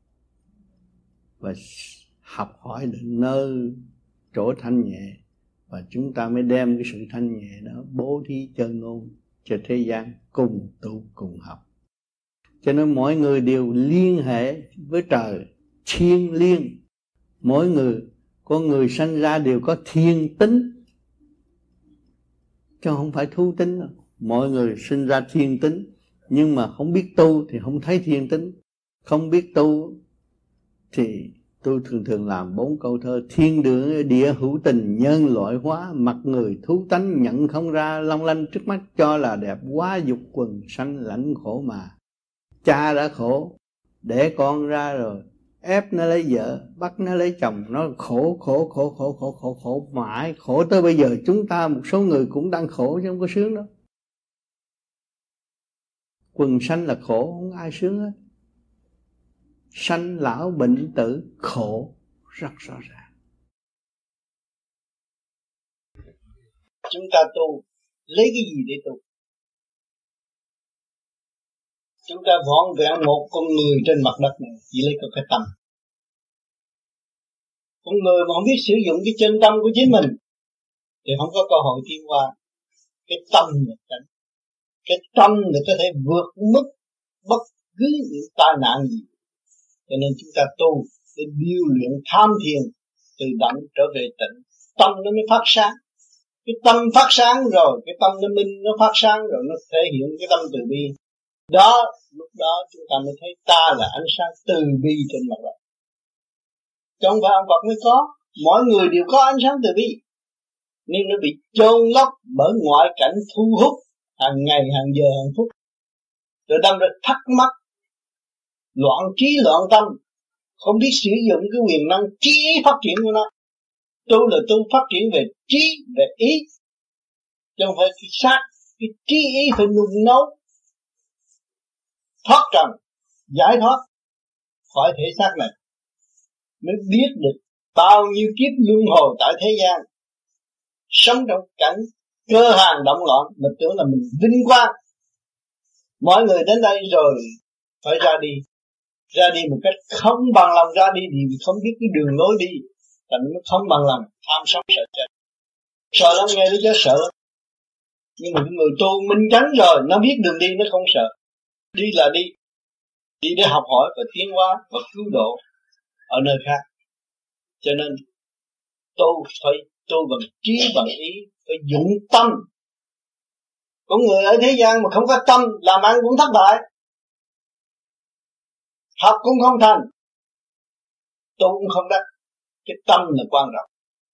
và học hỏi được nơi chỗ thanh nhẹ. Và chúng ta mới đem cái sự thanh nhẹ đó bố thí chân ngôn cho thế gian cùng tu cùng học. Cho nên mỗi người đều liên hệ với trời, thiên liêng. Mỗi người, con người sanh ra đều có thiên tính, chứ không phải thú tính đâu. Mọi người sinh ra thiên tính, nhưng mà không biết tu thì không thấy thiên tính. Không biết tu thì tôi thường thường làm bốn câu thơ: thiên địa, địa hữu tình, nhân loại hóa, mặt người thú tánh nhận không ra, long lanh trước mắt cho là đẹp, quá dục quần sanh lãnh khổ mà. Cha đã khổ để con ra rồi, ép nó lấy vợ, bắt nó lấy chồng, nó khổ khổ khổ khổ khổ khổ khổ mãi, khổ tới bây giờ. Chúng ta một số người cũng đang khổ chứ không có sướng đâu. Quần sanh là khổ, không ai sướng hết. Sanh lão bệnh tử khổ rất rõ ràng. Chúng ta tu lấy cái gì để tu? Chúng ta vỏn vẹn một con người trên mặt đất này chỉ lấy có cái tâm. Con người mà không biết sử dụng cái chân tâm của chính mình thì không có cơ hội tiến qua. Cái tâm là cảnh. Cái tâm là có thể vượt mức bất cứ những tai nạn gì. Cho nên chúng ta tu để điêu luyện tham thiền, tự động trở về tịnh. Tâm nó mới phát sáng. Cái tâm phát sáng rồi, cái tâm nó minh, nó phát sáng rồi, nó thể hiện cái tâm từ bi. Đó, lúc đó chúng ta mới thấy ta là ánh sáng từ bi trên mặt đất. Chứ không phải ông Phật mới có. Mỗi người đều có ánh sáng từ bi, nhưng nó bị chôn lấp bởi ngoại cảnh thu hút hàng ngày, hàng giờ, hàng phút. Rồi đâm ra thắc mắc, loạn trí loạn tâm, không biết sử dụng cái quyền năng trí phát triển của nó. Tu là tu phát triển về trí, về ý, chứ không phải cái xác. Cái trí ý phải nung nấu, thoát trần, giải thoát khỏi thể xác này, mới biết được bao nhiêu kiếp luân hồi tại thế gian, sống trong cảnh cơ hàng động loạn, mình tưởng là mình vinh quang. Mọi người đến đây rồi phải ra đi, ra đi một cách không bằng lòng, ra đi thì không biết cái đường lối đi, thành nó không bằng lòng, tham sống sợ chết, sợ lắm, nghe nó chết sợ lắm. Nhưng mà cái người tu minh chánh rồi, nó biết đường đi, nó không sợ. Đi là đi, đi để học hỏi và tiến hóa và cứu độ ở nơi khác. Cho nên tu phải tu bằng trí, bằng ý, phải dụng tâm. Có người ở thế gian mà không có tâm, làm ăn cũng thất bại, học cũng không thành, tu cũng không đắc. Cái tâm là quan trọng.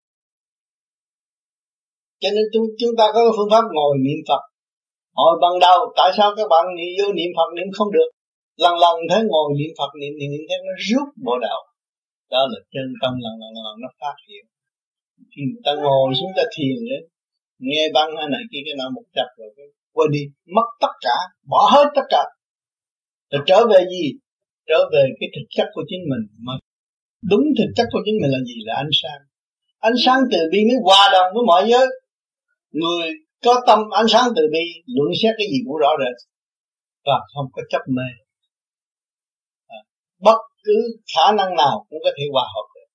Cho nên chúng ta có phương pháp ngồi niệm Phật. Hồi ban đầu tại sao các bạn niệm vô niệm Phật niệm không được? Lần lần thấy ngồi niệm Phật niệm niệm niệm thấy nó rút bộ đạo. Đó là chân tâm lần lần lần nó phát hiện. Khi người ta ngồi xuống ta thiền đấy, nghe băng hay này kia cái nào một chập rồi quên đi, mất tất cả, bỏ hết tất cả. Rồi trở về gì? Trở về cái thực chất của chính mình. Mà đúng thực chất của chính mình là gì? Là ánh sáng. Ánh sáng từ bi mới hòa đồng với mọi giới. Người có tâm ánh sáng từ bi, luận xét cái gì cũng rõ rệt và không có chấp mê. À, bất cứ khả năng nào cũng có thể hòa hợp được.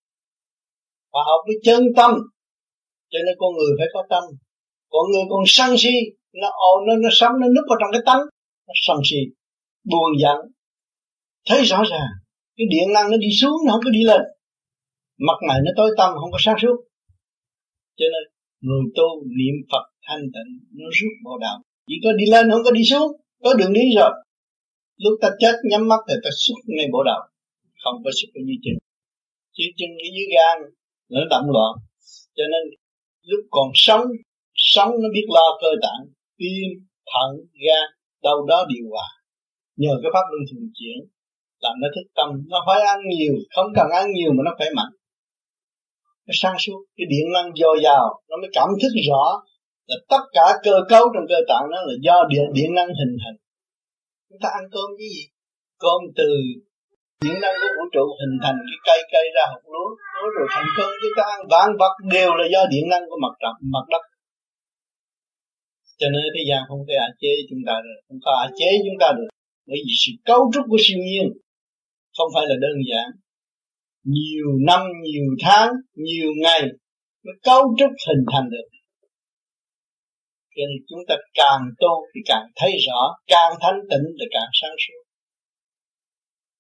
Hòa hợp với chân tâm. Cho nên con người phải có tâm. Con người còn sân si, nó ồn, nó nó sống, nó núp vào trong cái tánh, nó sân si, buồn giận. Thấy rõ ràng, cái điện năng nó đi xuống, nó không có đi lên. Mặt này nó tối tăm, không có sáng suốt. Cho nên người tu niệm Phật thanh tịnh, nó rút bộ đạo. Chỉ có đi lên, không có đi xuống, có đường đi rồi. Lúc ta chết nhắm mắt thì ta xuất ngay bộ đạo, không có xuất ở dưới chân. Dưới chân ở dưới gan nó động loạn. Cho nên lúc còn sống, sống nó biết lo cơ tạng, tim, thận, gan, đâu đó điều hòa. Nhờ cái pháp luân thường chuyển làm nó thức tâm. Nó phải ăn nhiều, không cần ăn nhiều mà nó khỏe mạnh, nó sáng suốt. Cái điện năng dồi dào, nó mới cảm thức rõ là tất cả cơ cấu trong cơ tạng nó là do điện, điện năng hình thành. Chúng ta ăn cơm cái gì? Cơm từ điện năng của vũ trụ hình thành cái cây cây ra hột lúa, lúa rồi thành cơm. Chúng ta ăn vạn vật đều là do điện năng của mặt trăng, mặt đất. Cho nên thế gian không thể áp chế chúng ta được, không có áp chế chúng ta được, bởi vì sự cấu trúc của siêu nhiên không phải là đơn giản. Nhiều năm, nhiều tháng, nhiều ngày mới cấu trúc hình thành được. Cho nên chúng ta càng tu thì càng thấy rõ, càng thanh tịnh thì càng sáng suốt.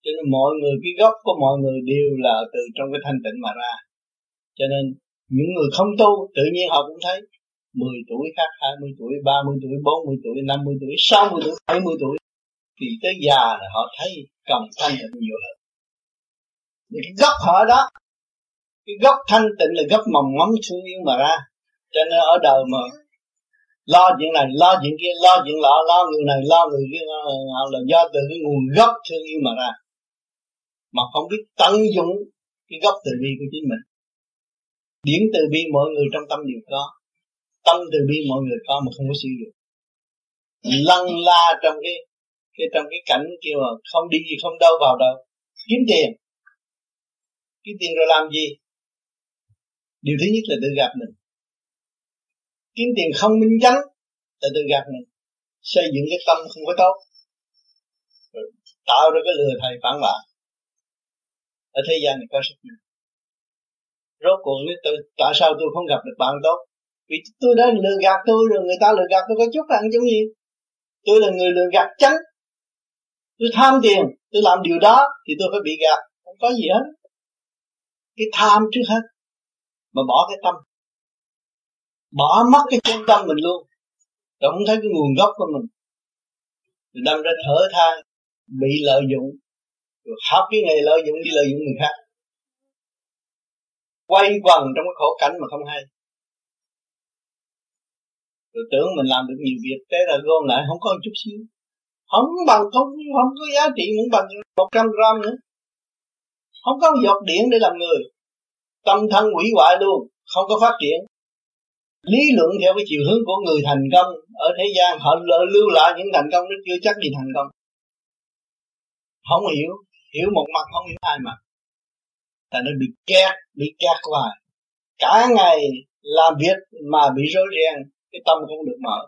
Cho nên mọi người, cái gốc của mọi người đều là từ trong cái thanh tịnh mà ra. Cho nên những người không tu tự nhiên họ cũng thấy mười tuổi khác hai mươi tuổi, ba mươi tuổi, bốn mươi tuổi, năm mươi tuổi, sáu mươi tuổi, bảy mươi tuổi, thì tới già là họ thấy cần thanh tịnh nhiều hơn. Cái gốc họ đó, cái gốc thanh tịnh là gốc mầm mắm thương yêu mà ra. Cho nên ở đời mà lo chuyện này, lo chuyện kia, lo chuyện lọ, lo người này, lo người kia, là do từ cái nguồn gốc thương yêu mà ra, mà không biết tận dụng cái gốc từ bi của chính mình. Điển từ bi mọi người trong tâm đều có, tâm từ bi mọi người có mà không có sử dụng, lăn la trong cái cái trong cái cảnh kia mà không đi gì không đâu vào đâu, kiếm tiền, kiếm tiền rồi làm gì? Điều thứ nhất là tự gạt mình, kiếm tiền không minh chánh là tự gạt mình, xây dựng cái tâm không có tốt, rồi tạo ra cái lừa thầy phản bạn. Ở thế gian này có rất nhiều. Rốt cuộc nếu tôi, tại sao tôi không gặp được bạn tốt? Vì tôi đã lừa gạt tôi rồi, người ta lừa gạt tôi có chút là ăn giống gì? Tôi là người lừa gạt chánh. Tôi tham tiền, tôi làm điều đó thì tôi phải bị gạt, không có gì hết. Cái tham trước hết, mà bỏ cái tâm, bỏ mất cái chân tâm mình luôn, rồi không thấy cái nguồn gốc của mình, rồi đâm ra thở than, bị lợi dụng, rồi học cái nghề lợi dụng đi lợi dụng người khác, quay quần trong cái khổ cảnh mà không hay. Rồi tưởng mình làm được nhiều việc, thế là gom lại không có một chút xíu, không bằng không không có giá trị, cũng bằng một trăm gram nữa, không có giọt điện để làm người, tâm thân hủy hoại luôn, không có phát triển. Lý luận theo cái chiều hướng của người thành công ở thế gian, họ lưu lại những thành công nó chưa chắc gì thành công. Không hiểu, hiểu một mặt không hiểu hai mặt, tại nó bị kẹt, bị kẹt hoài. Cả ngày làm việc mà bị rối ren, cái tâm không được mở.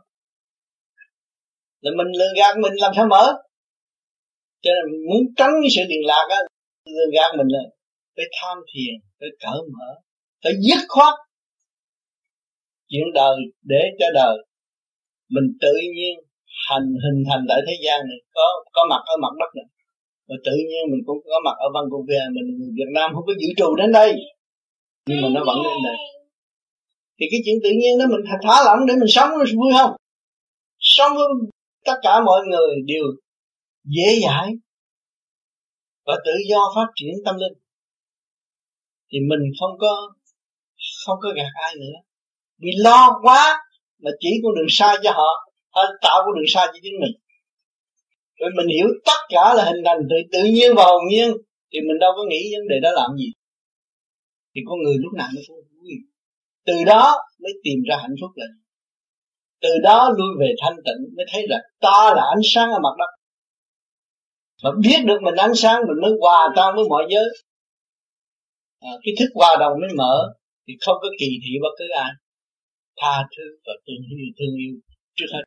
Là mình lừa gạt mình làm sao mở? Cho nên muốn tránh cái sự điền lạc á, lừa gạt mình là phải tham thiền, phải cởi mở, phải dứt khoát chuyện đời để cho đời mình tự nhiên hành hình thành tại thế gian này, có có mặt ở mặt đất này, rồi tự nhiên mình cũng có mặt ở Vancouver. Mình người Việt Nam không có dự trù đến đây, nhưng mà nó vẫn đến đây. Thì cái chuyện tự nhiên đó mình thả lỏng để mình sống, nó vui không? Sống với tất cả mọi người đều dễ dãi và tự do phát triển tâm linh, thì mình không có không có gạt ai nữa. Vì lo quá mà chỉ con đường sai cho họ, hay tạo con đường sai cho chính mình. Rồi mình hiểu tất cả là hình thành từ tự nhiên và hồn nhiên, thì mình đâu có nghĩ vấn đề đó làm gì. Thì con người lúc nào nó cũng vui. Từ đó mới tìm ra hạnh phúc lại. Từ đó lui về thanh tịnh mới thấy là ta là ánh sáng ở mặt đất. Và biết được mình ánh sáng mình mới hòa tan với mọi giới. À, cái thức hòa đồng mới mở, thì không có kỳ thị bất cứ ai. Tha thứ và thương yêu, thương yêu trước hết.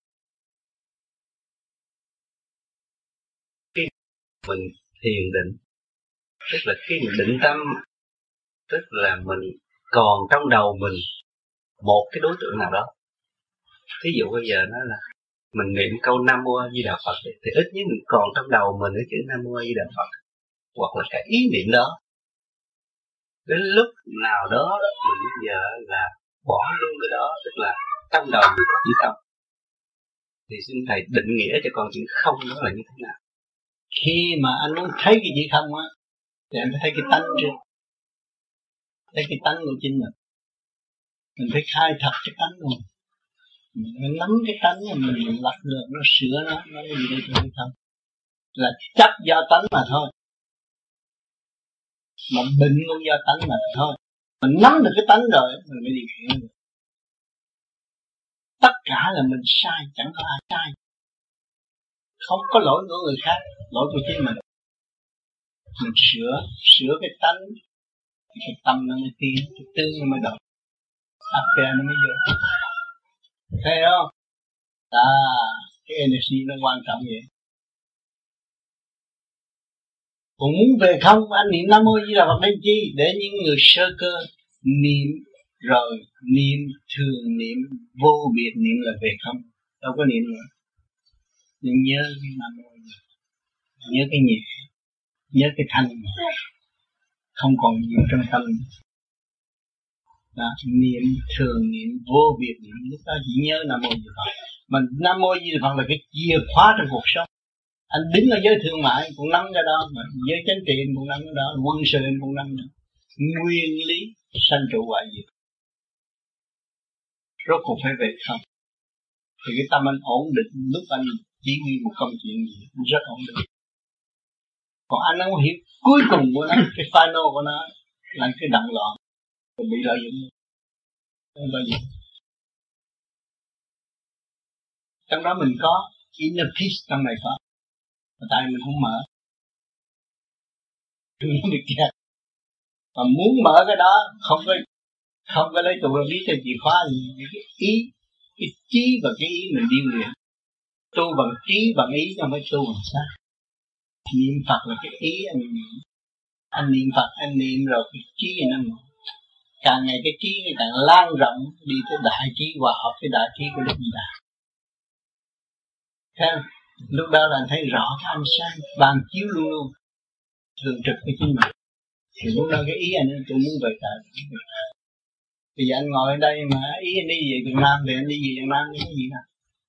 Khi mình thiền định, tức là khi mình định tâm, tức là mình còn trong đầu mình một cái đối tượng nào đó. Thí dụ bây giờ nó là mình niệm câu Nam Mô A Di Đà Phật, thì ít nhất mình còn trong đầu mình cái chữ Nam Mô A Di Đà Phật, hoặc là cái ý niệm đó. Đến lúc nào đó mình bây giờ là bỏ luôn cái đó, tức là trong đầu mình có chữ không, thì xin thầy định nghĩa cho con chữ không đó là như thế nào? Khi mà anh muốn thấy cái chữ không á, thì anh phải thấy cái tánh trước, thấy cái tánh của chính mình. Mình phải khai thật cái tánh luôn, mình phải nắm cái tánh của mình, mình lật được nó, sửa nó, nó cái gì đây tôi hay không, là chấp do tánh mà thôi, mà bệnh cũng do tánh mà thôi. Mình nắm được cái tánh rồi mình mới điều khiển được. Tất cả là mình sai, chẳng có ai sai, không có lỗi của người khác, lỗi của chính mình. Mình sửa, sửa cái tánh, cái tâm nó mới tiến, cái tư nó mới động, áp phê nó mới vô. Thấy không? À, cái energy nó quan trọng vậy. Còn muốn về không, anh niệm Nam Mô Di Đà Phật đến chi? Để những người sơ cơ niệm rồi niệm thường niệm vô biệt niệm là về không, đâu có niệm nữa. Nhưng nhớ cái Nam Mô, nhớ cái nhẹ, nhớ cái thanh không còn nhiều trong tâm. Đó, niệm thường niệm vô biệt niệm, lúc đó chỉ nhớ Nam Mô Di Phật. Mà Nam Mô Di Phật là cái chìa khóa trong cuộc sống. Anh đứng ở giới thương mại cũng nắm cái đó, mà giới chánh trị cũng nắm cái đó, quân sự cũng nắm cái đó. Nguyên lý sanh trụ hoại diệt, rốt cuộc phải về không. Thì cái tâm anh ổn định, lúc anh chỉ huy một công chuyện gì rất ổn định. Còn anh không hiểu cuối cùng của nó, cái final của nó là cái động loạn, rồi bị lợi dụng, không bao giờ. Trong đó mình có inner peace, trong này có, mà tại mình không mở, mình bị kẹt. Mà muốn mở cái đó không có không có lấy tụ lý theo chìa khóa, cái ý, cái trí và cái ý mình điêu luyện. Tu bằng trí bằng ý, không phải tu bằng xác. Niệm Phật là cái ý anh niệm, anh niệm Phật anh niệm rồi cái trí nó mở. Càng ngày cái trí nó càng lan rộng đi tới đại trí, hòa hợp với đại trí của Đức Di Đà. Thế lúc đó là anh thấy rõ cái ánh sáng ban chiếu luôn luôn thường trực với chính mình. Thì lúc đó cái ý anh tôi muốn về tại. Bây giờ anh ngồi ở đây mà ý anh đi về Việt Nam thì anh đi về Việt Nam thì cái gì nào?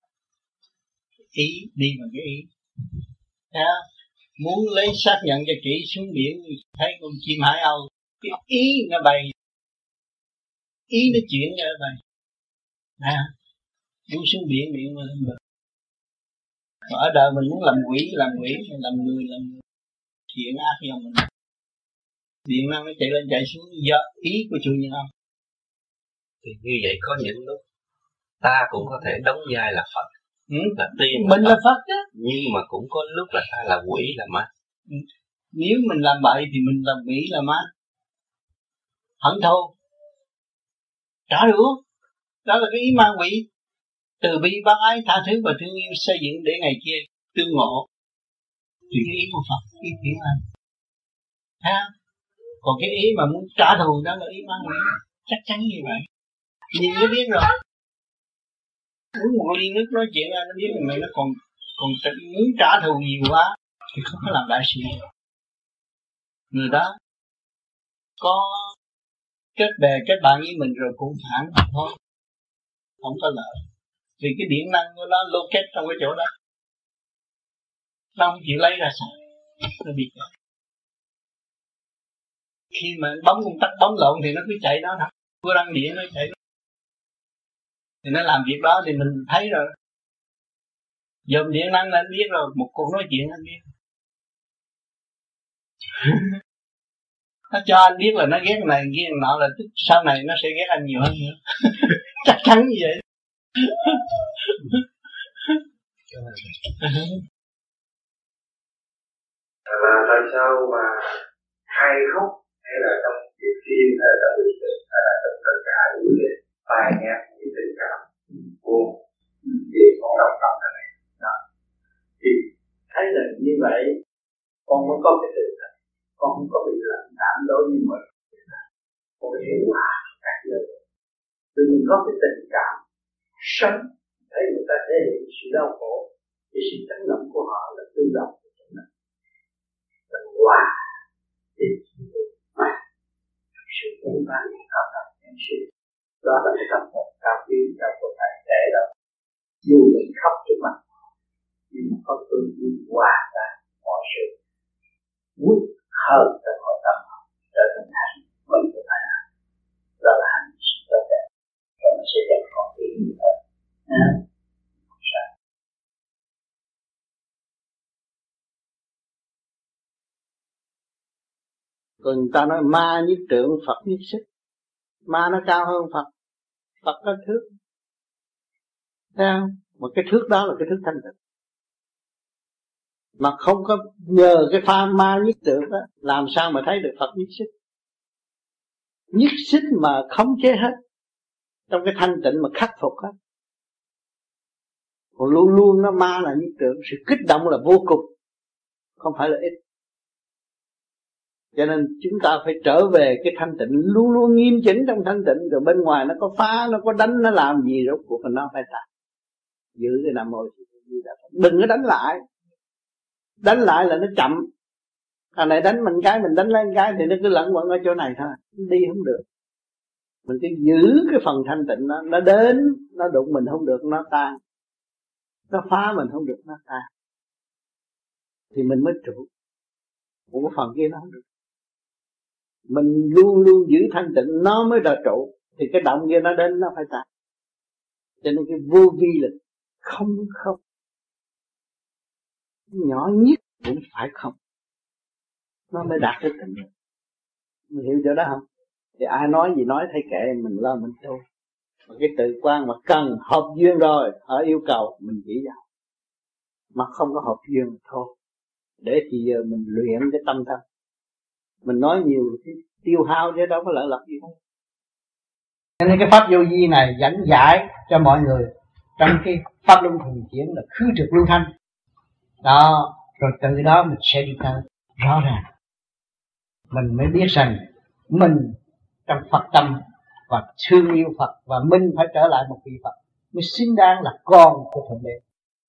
Ý đi bằng cái ý. Thấy không? Muốn lấy xác nhận cho kỹ xuống biển, thấy con chim hải âu, cái ý nó bay, ý nó chuyển ra nó bay. À, muốn xuống biển biển mà lên bờ. Ở đời mình muốn làm quỷ, làm quỷ, làm người, làm người. Thiện ác do mình. Điện năng nó chạy lên chạy xuống do ý của chủ nhân ông. Thì như vậy có những lúc ta cũng có thể đóng vai là Phật, ừ? là tiên mình là Phật đó. Nhưng mà cũng có lúc là ta là quỷ, là ma. Ừ. Nếu mình làm bậy thì mình làm quỷ, là ma. Hận thù, trả đũa, đó là cái ý ma quỷ. Từ bi bác ái tha thứ và thương yêu xây dựng để ngày kia tương ngộ. Thì cái ý của Phật, ý thiện lành. Thấy không? Còn cái ý mà muốn trả thù đó là ý ma quỷ, chắc chắn như vậy. Nhìn nó biết rồi. Uống một ly nước nói chuyện ra nó biết là mày nó còn còn muốn trả thù nhiều quá thì không có làm đại sự. Người đó có kết bè kết bạn với mình rồi cũng phản thôi, không có lợi. Vì cái điện năng của nó locate trong cái chỗ đó, nó không chịu lấy ra xài, nó bị kẹt. Khi mà bấm công tắc bấm lộn thì nó cứ chạy đó thôi, cứ đăng điện nó chạy đó. Thì nó làm việc đó thì mình thấy rồi. Dòm điện năng là anh biết rồi, một cuộc nói chuyện anh biết. Nó cho anh biết là nó ghét này ghét nọ, là tức sau này nó sẽ ghét anh nhiều hơn nữa. Chắc chắn như vậy. Là tại sao mà hai khúc hay là trong chiếc phim hay là trong lịch sử hay là trong tất cả những cái bài nhạc những tình cảm của về con đồng tâm này đó, thì thấy là như vậy con mới có cái sự thật, con không có bị lạnh cảm đối với mình, con có thể hòa cả người. Vì mình có cái tình cảm sống, thấy người ta thể hiện sự đau khổ, thì sự chấn động của họ là tự động của chúng ta. Là hòa thì mà sự tiến hóa cao tập nhân sự, đó là cái tâm hồn cao quý cao của thầy để đó. Dù mình khóc trước mặt nhưng mà có tương nhiên hòa ra mọi sự muốn hơn cho mọi tâm họ trở thành hạnh mình của thầy. Đó là hạnh sự tốt đẹp và nó sẽ dần còn ý nhiều hơn. Không sao. Còn người ta nói ma nhất trượng, Phật nhất xích. Ma nó cao hơn Phật, Phật có thước. Thấy không? Mà cái thước đó là cái thước thanh tịnh. Mà không có nhờ cái pha ma nhất trượng đó, làm sao mà thấy được Phật nhất xích. Nhất xích mà khống chế hết, trong cái thanh tịnh mà khắc phục hết. Còn luôn luôn nó ma là nhất trượng, sự kích động là vô cùng, không phải là ít. Cho nên chúng ta phải trở về cái thanh tịnh, luôn luôn nghiêm chỉnh trong thanh tịnh. Rồi bên ngoài nó có phá, nó có đánh, nó làm gì rốt cuộc nó phải trả. Giữ cái Nam Mô Di Đà Phật, đừng có đánh lại. Đánh lại là nó chậm, Thằng này đánh mình cái, mình đánh lên cái thì nó cứ lẫn quẩn ở chỗ này thôi, đi không được. Mình cứ giữ cái phần thanh tịnh đó, nó đến, nó đụng mình không được, nó tan. Nó phá mình không được, nó tan. Thì mình mới trụ. Một cái phần kia nó không được. Mình luôn luôn giữ thanh tịnh, nó mới là trụ. Thì cái động kia nó đến, nó phải tan. Cho nên cái vô vi là không không. Nhỏ nhất cũng phải không. Nó mới đạt tới tịnh được. Mình hiểu chỗ đó không? Thì ai nói gì nói thấy kệ, mình lo mình tu. Mà cái tự quan mà cần hợp duyên rồi, họ yêu cầu mình chỉ vào. Mà không có hợp duyên thôi. Để thì giờ mình luyện cái tâm thân. Mình nói nhiều thì tiêu hao chứ đâu có lợi lộc gì đâu. Nên cái pháp vô vi này dẫn giải cho mọi người trong cái pháp luân thường chuyển là khứ trực lưu thanh. Đó, rồi từ đó mình sẽ đi tới rõ ràng. Mình mới biết rằng mình trong Phật tâm và thương yêu Phật, và mình phải trở lại một vị Phật mới xứng đáng là con của Thượng Đế.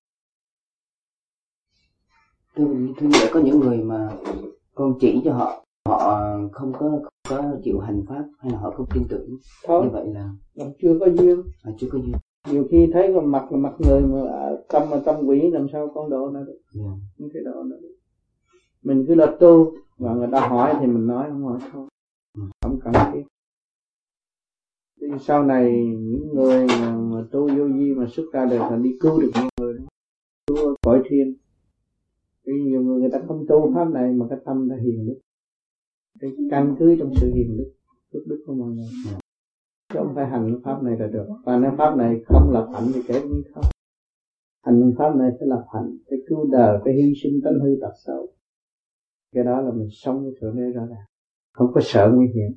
Thưa, thưa vậy có những người mà con chỉ cho họ, họ không có, không có chịu hành pháp hay là họ không tin tưởng. Thôi, như vậy là làm chưa có duyên. À, chưa có duyên. Nhiều khi thấy con mặt là mặt người mà tâm mà tâm quỷ, làm sao con độ nó được. Yeah. Không thể độ nó được. Mình cứ là tu, và người ta hỏi thì mình nói, không hỏi thôi. Yeah. Không cần thiết. Thì sau này những người mà, mà tu vô vi mà xuất ra đời là đi cứu được những người đó. Cứu cõi thiên. Vì nhiều người người ta không tu pháp này mà cái tâm ta hiền đức. Cái căn cứ trong sự hiền đức, phước đức của mọi người. Yeah. Chứ không phải hành pháp này là được. Và nếu pháp này không là hạnh thì kể như không. Hành pháp này phải là hạnh, phải cứu đời, phải hy sinh tánh hư tật xấu. Cái đó là mình sống với Thượng Đế rõ ràng, không có sợ nguy hiểm.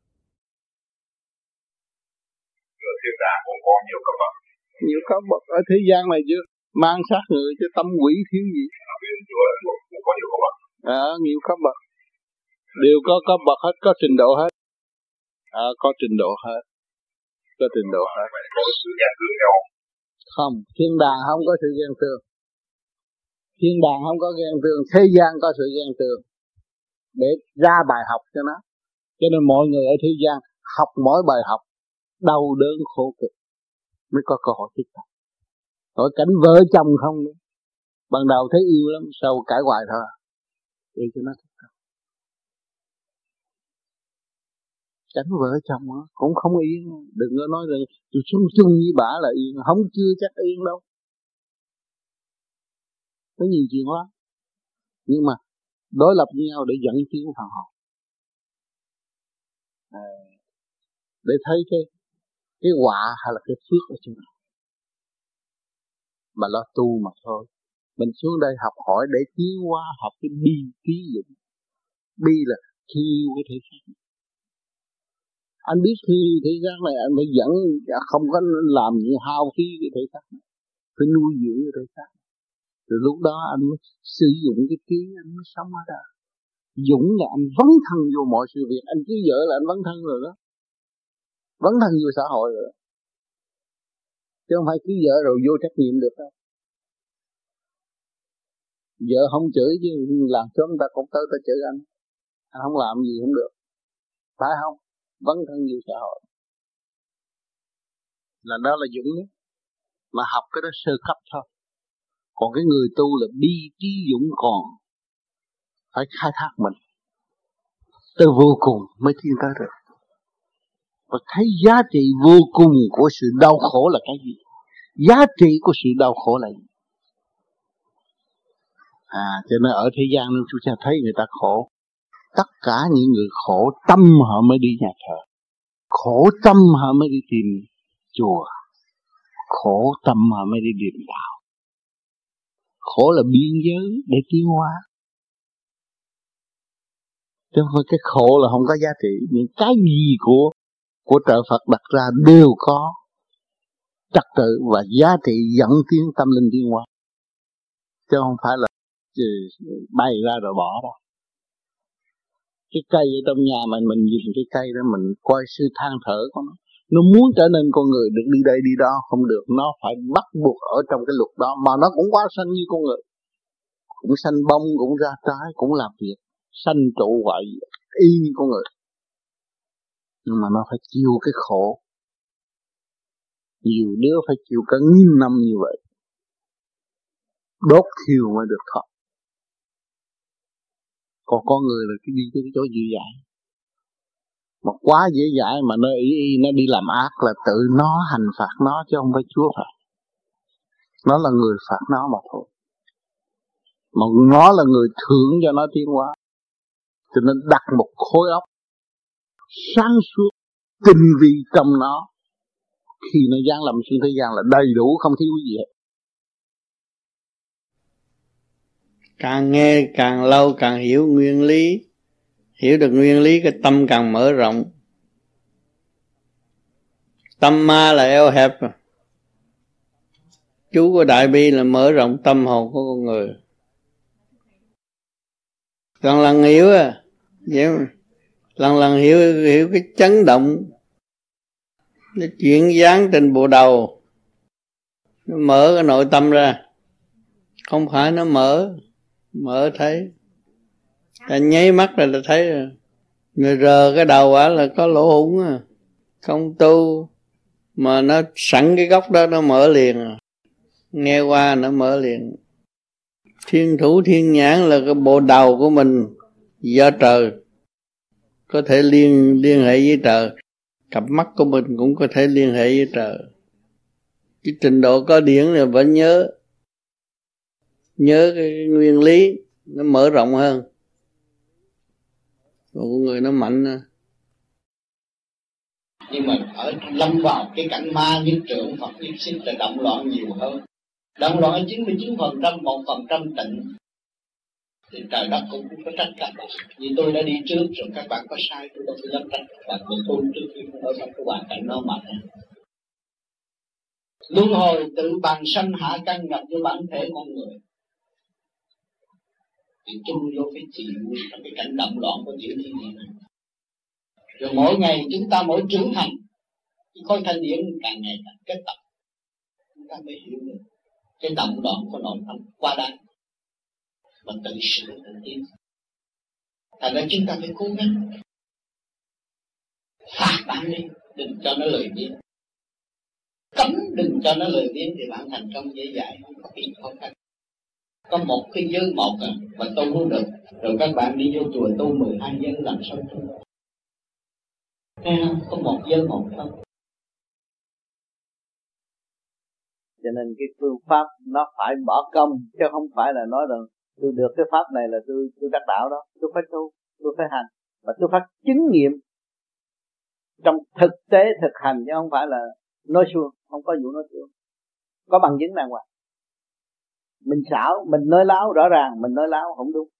Rồi thiên đàng còn có nhiều cấp bậc. Nhiều cấp bậc ở thế gian này chứ, mang sát người chứ tâm quỷ thiếu gì. À, bên chùa cũng có nhiều cấp bậc. À, nhiều cấp bậc. Đều có cấp bậc hết, có trình độ hết. À, có trình độ hết. Có trình độ hết. Có sự ghen tương nhau. Không, thiên đàng không có sự ghen tương. Thiên đàng không có ghen tương, thế gian có sự ghen tương. Để ra bài học cho nó. Cho nên mọi người ở thế gian học mỗi bài học, đau đớn khổ cực mới có cơ hội tiếp cận. Ở cảnh vợ chồng không nữa. Ban đầu thấy yêu lắm, sau cãi hoài thôi. Để cho nó tiếp cận. Cảnh vợ chồng đó, cũng không yên. Đừng có nói rằng tôi sống chung với bà là yên. Không, chưa chắc yên đâu. Có nhiều chuyện lắm. Nhưng mà đối lập với nhau để dẫn tiến phần hồn. À, để thấy cái cái họa hay là cái phước ở chỗ nào. Mà lo tu mà thôi. Mình xuống đây học hỏi để tiến hóa, học cái bi trí dụng. Bi là thương yêu cái thể xác. Anh biết thương yêu thể xác này, anh phải dẫn, không có làm gì hao phí cái thể xác này. Phải nuôi dưỡng cái thể xác. Rồi lúc đó anh mới sử dụng cái trí, anh mới sống ở đó. Dũng là anh vấn thân vô mọi sự việc. Anh cứ vợ là anh vấn thân rồi đó. Vấn thân vô xã hội rồi đó. Chứ không phải cứ vợ rồi vô trách nhiệm được đâu. Vợ không chửi chứ làm cho người ta cũng tới ta chửi anh. Anh không làm gì không được. Phải không? Vấn thân vô xã hội. Là đó là dũng nhất. Mà học cái đó sơ cấp thôi. Còn cái người tu là bi trí dũng còn. Phải khai thác mình. Tới vô cùng mới tiến tới được. Và thấy giá trị vô cùng của sự đau khổ là cái gì? Giá trị của sự đau khổ là gì? À, cho nên ở thế gian nên chúng ta thấy người ta khổ. Tất cả những người khổ tâm họ mới đi nhà thờ. Khổ tâm họ mới đi tìm chùa. Khổ tâm họ mới đi điền đạo. Khổ là biên giới để tiến hóa. Chứ không phải cái khổ là không có giá trị. Những cái gì của của trợ Phật đặt ra đều có trật tự và giá trị dẫn tiến tâm linh tiến hóa. Chứ không phải là bay ra rồi bỏ đâu. Cái cây ở trong nhà mình, mình nhìn cái cây đó, mình coi sự than thở của nó. Nó muốn trở nên con người được đi đây đi đó, không được. Nó phải bắt buộc ở trong cái luật đó. Mà nó cũng quá sanh như con người. Cũng sanh bông, cũng ra trái, cũng làm việc. sanh trụ vậy y như con người, nhưng mà nó phải chịu cái khổ. Nhiều đứa phải chịu cả nghìn năm như vậy, đốt thiêu mới được thoát. Còn con người là cái đi tới cái chỗ dễ dãi, mà quá dễ dãi mà nó ý y nó đi làm ác là tự nó hành phạt nó chứ không phải Chúa phạt. Nó là người phạt nó mà thôi, mà nó là người thưởng cho nó tiến hóa. Cho nên đặt một khối óc sáng suốt tinh vi trong nó, khi nó giáng lâm xuống thế gian là đầy đủ, không thiếu gì hết. Càng nghe càng lâu càng hiểu nguyên lý, hiểu được nguyên lý cái tâm càng mở rộng. Tâm ma là eo hẹp, chú của Đại Bi là mở rộng tâm hồn của con người. Lần lần hiểu à, lần lần hiểu hiểu cái chấn động, nó chuyển dáng trên bộ đầu, nó mở cái nội tâm ra, không phải nó mở, mở thấy, ta nháy mắt là ta thấy rồi. Người rờ cái đầu á là có lỗ hổng à, không tu mà nó sẵn cái góc đó nó mở liền à. Nghe qua nó mở liền. Thiên thủ thiên nhãn là cái bộ đầu của mình do trời, có thể liên liên hệ với trời. Cặp mắt của mình cũng có thể liên hệ với trời. Cái trình độ có điển là vẫn nhớ, nhớ cái nguyên lý nó mở rộng hơn. Còn con người nó mạnh à. Nhưng mà ở lâm vào cái cảnh ma như trưởng Phật Niệm Xích là động loạn nhiều hơn. Động loạn ở chín mươi chín phần trăm, một phần trăm tịnh. Thì trời đất cũng không có trách các bạn. Vì tôi đã đi trước rồi, các bạn có sai tôi đâu phải lắm trách các bạn. Vì tôi trước khi ở trong cái hoàn cảnh nó mạnh. Luân hồi tự bằng sanh hạ căn nhập với bản thể con người. Thì chung vô phải chịu trong cái cảnh động loạn của tiểu thiên địa này. Rồi mỗi ngày chúng ta mỗi trưởng thành, cái khối thanh điển càng ngày càng kết tập, chúng ta mới hiểu được cái động loạn của nội tâm qua đây mà tự sửa tự tiến. Thành ra chúng ta phải cố gắng phạt bạn đi, đừng cho nó lời biếng, cấm đừng cho nó lời biếng thì bạn thành công dễ dãi, không có gì khó khăn. Có một cái giới một à, mà tu không được, rồi các bạn đi vô chùa tu mười hai giới làm sao tu? Nghe không? Có một giới một thôi. Cho nên cái phương pháp nó phải bỏ công, chứ không phải là nói rằng tôi được cái pháp này là tôi tôi đắc đạo đó. Tôi phải tu, tôi phải hành, và tôi phải chứng nghiệm trong thực tế thực hành, chứ không phải là nói suông, không có vụ nói suông. Có bằng chứng đàng hoàng. Mình xảo, mình nói láo rõ ràng, mình nói láo không đúng.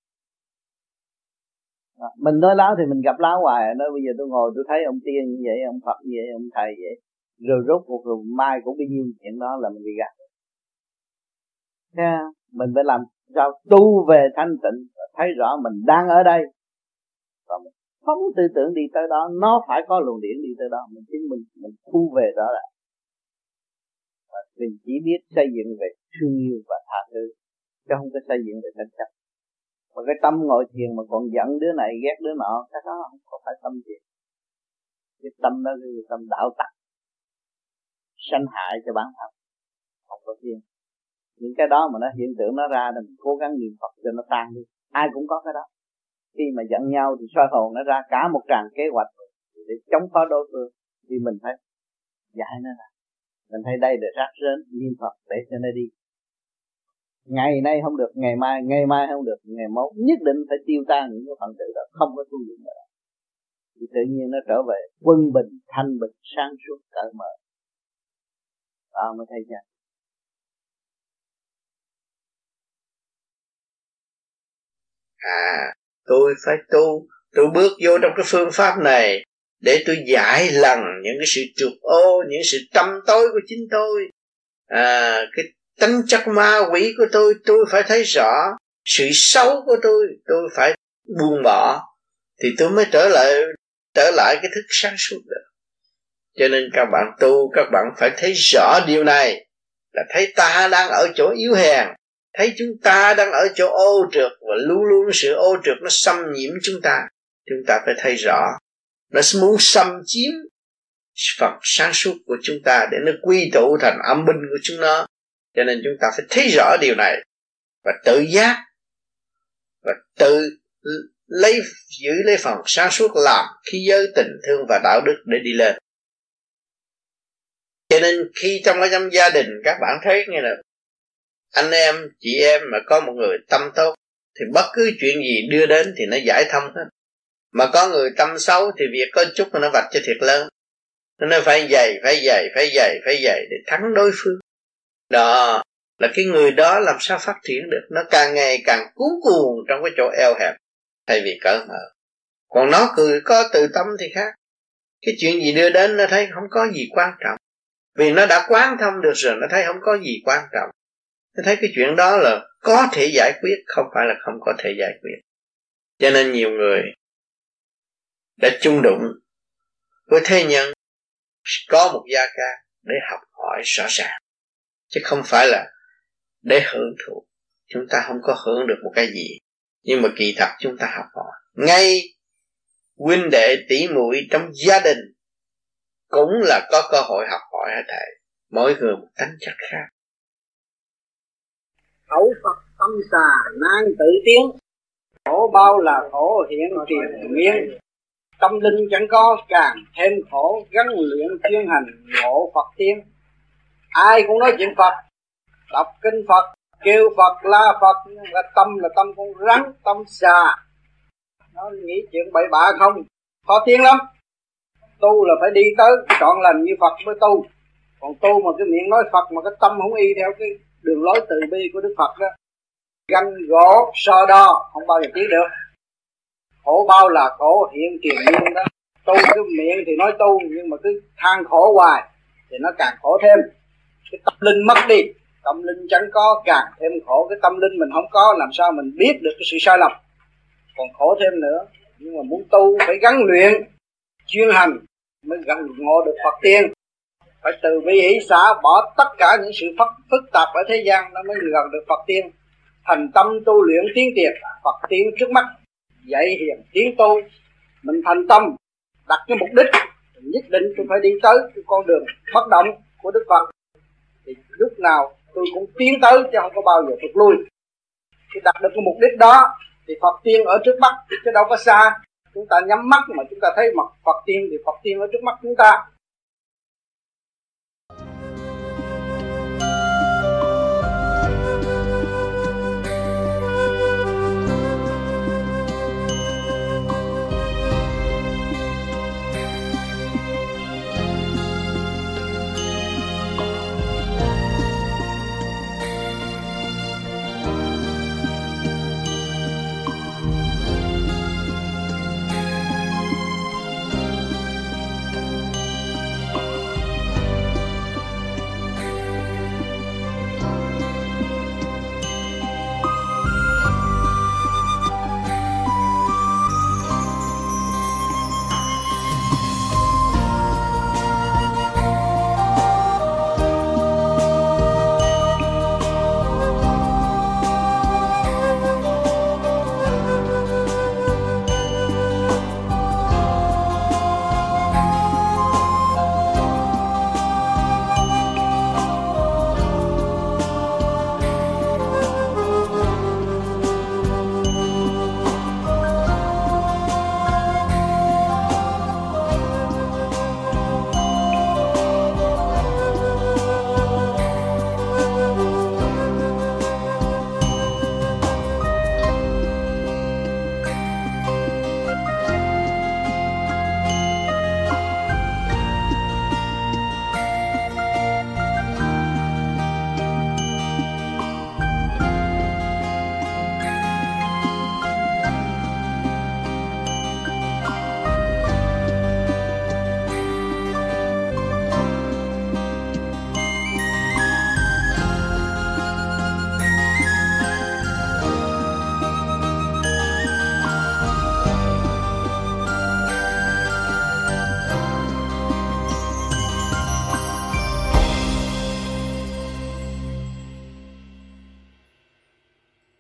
À, mình nói láo thì mình gặp láo hoài, nói bây giờ tôi ngồi tôi thấy ông tiên như vậy, ông Phật như vậy, ông thầy vậy, rồi rốt cuộc rồi mai cũng bị nhiêu chuyện đó là mình bị gạt. Thế mình phải làm sao tu về thanh tịnh, thấy rõ mình đang ở đây, và mình phóng tư tưởng đi tới đó, nó phải có luồng điển đi tới đó, mình chứng mình mình thu về rõ ràng. Và mình chỉ biết xây dựng về thương yêu và tha thứ, chứ không có xây dựng về tranh chấp. Mà cái tâm ngồi thiền mà còn giận đứa này ghét đứa nọ, cái đó không có phải tâm thiền. Cái tâm đó là tâm đạo tặc, sanh hại cho bản thân, không có thiền. Những cái đó mà nó hiện tượng nó ra, mình cố gắng niệm Phật cho nó tan đi. Ai cũng có cái đó. Khi mà giận nhau thì soi hồn nó ra cả một tràng kế hoạch để chống phá đối phương. Thì mình phải giải nó ra. Mình thấy đây để rác rến, niệm Phật để cho nó đi. Ngày nay không được, ngày mai, ngày mai không được, ngày mốt nhất định phải tiêu tan những cái phần tử đó, không có tu luyện nữa. Thì tự nhiên nó trở về quân bình, thanh bình, sáng suốt, cởi mở. Đó mới thấy chưa? À, tôi phải tu, tôi bước vô trong cái phương pháp này để tôi giải lần những cái sự trục ô, những sự tăm tối của chính tôi. À, cái tánh chất ma quỷ của tôi, tôi phải thấy rõ. Sự xấu của tôi, tôi phải buông bỏ. Thì tôi mới trở lại trở lại cái thức sáng suốt được. Cho nên các bạn tu, các bạn phải thấy rõ điều này, là thấy ta đang ở chỗ yếu hèn, thấy chúng ta đang ở chỗ ô trượt và luôn luôn sự ô trượt nó xâm nhiễm chúng ta. Chúng ta phải thấy rõ nó muốn xâm chiếm phần sáng suốt của chúng ta để nó quy tụ thành âm binh của chúng nó. Cho nên chúng ta phải thấy rõ điều này và tự giác và tự lấy giữ lấy phần sáng suốt làm khí giới tình thương và đạo đức để đi lên. Cho nên khi trong trong gia đình các bạn thấy nghe là anh em chị em mà có một người tâm tốt thì bất cứ chuyện gì đưa đến thì nó giải thông hết. Mà có người tâm xấu thì việc có chút mà nó vạch cho thiệt lớn. Nó phải dày, phải dày, phải dày, phải dày để thắng đối phương. Đó là cái người đó làm sao phát triển được. Nó càng ngày càng cuốn cuồng trong cái chỗ eo hẹp thay vì cởi mở. Còn nó cười có từ tâm thì khác. Cái chuyện gì đưa đến nó thấy không có gì quan trọng. Vì nó đã quán thông được rồi, nó thấy không có gì quan trọng. Nó thấy cái chuyện đó là có thể giải quyết, không phải là không có thể giải quyết. Cho nên nhiều người đã chung đụng với thế nhân có một gia ca để học hỏi rõ ràng, chứ không phải là để hưởng thụ. Chúng ta không có hưởng được một cái gì, nhưng mà kỳ thật chúng ta học hỏi. Ngay huynh đệ tỷ muội trong gia đình cũng là có cơ hội học hỏi hết thảy, mỗi người một tánh chất khác. Khẩu Phật tâm xà nan tự tiến, khổ bao là khổ hiện triền miên. Tâm linh chẳng có càng thêm khổ, gắn luyện chuyên hành ngộ Phật tiên. Ai cũng nói chuyện Phật, đọc kinh Phật, kêu Phật la Phật, nhưng mà tâm là tâm con rắn, tâm xà. Nó nghĩ chuyện bậy bạ không, khó tiếng lắm. Tu là phải đi tới trọn lành như Phật mới tu. Còn tu mà cái miệng nói Phật mà cái tâm không y theo cái đường lối từ bi của Đức Phật đó, ganh gỗ so đo không bao giờ tiến được. Khổ bao là khổ hiện triền miên đó. Tu cái miệng thì nói tu, nhưng mà cứ than khổ hoài thì nó càng khổ thêm. Cái tâm linh mất đi, tâm linh chẳng có càng thêm khổ. Cái tâm linh mình không có, làm sao mình biết được cái sự sai lầm, còn khổ thêm nữa. Nhưng mà muốn tu phải gắn luyện chuyên hành mới gần ngộ được Phật tiên. Phải từ bi hỷ xả, bỏ tất cả những sự phức, phức tạp ở thế gian, nó mới gần được Phật tiên. Thành tâm tu luyện tiến tiền, Phật tiên trước mắt, dạy hiền tiến tu. Mình thành tâm đặt cái mục đích, nhất định tôi phải đi tới cái con đường bất động của Đức Phật, thì lúc nào tôi cũng tiến tới chứ không có bao giờ tụt lui. Khi đặt được cái mục đích đó thì Phật tiên ở trước mắt chứ đâu có xa. Chúng ta nhắm mắt mà chúng ta thấy mặt Phật tiên thì Phật tiên ở trước mắt chúng ta.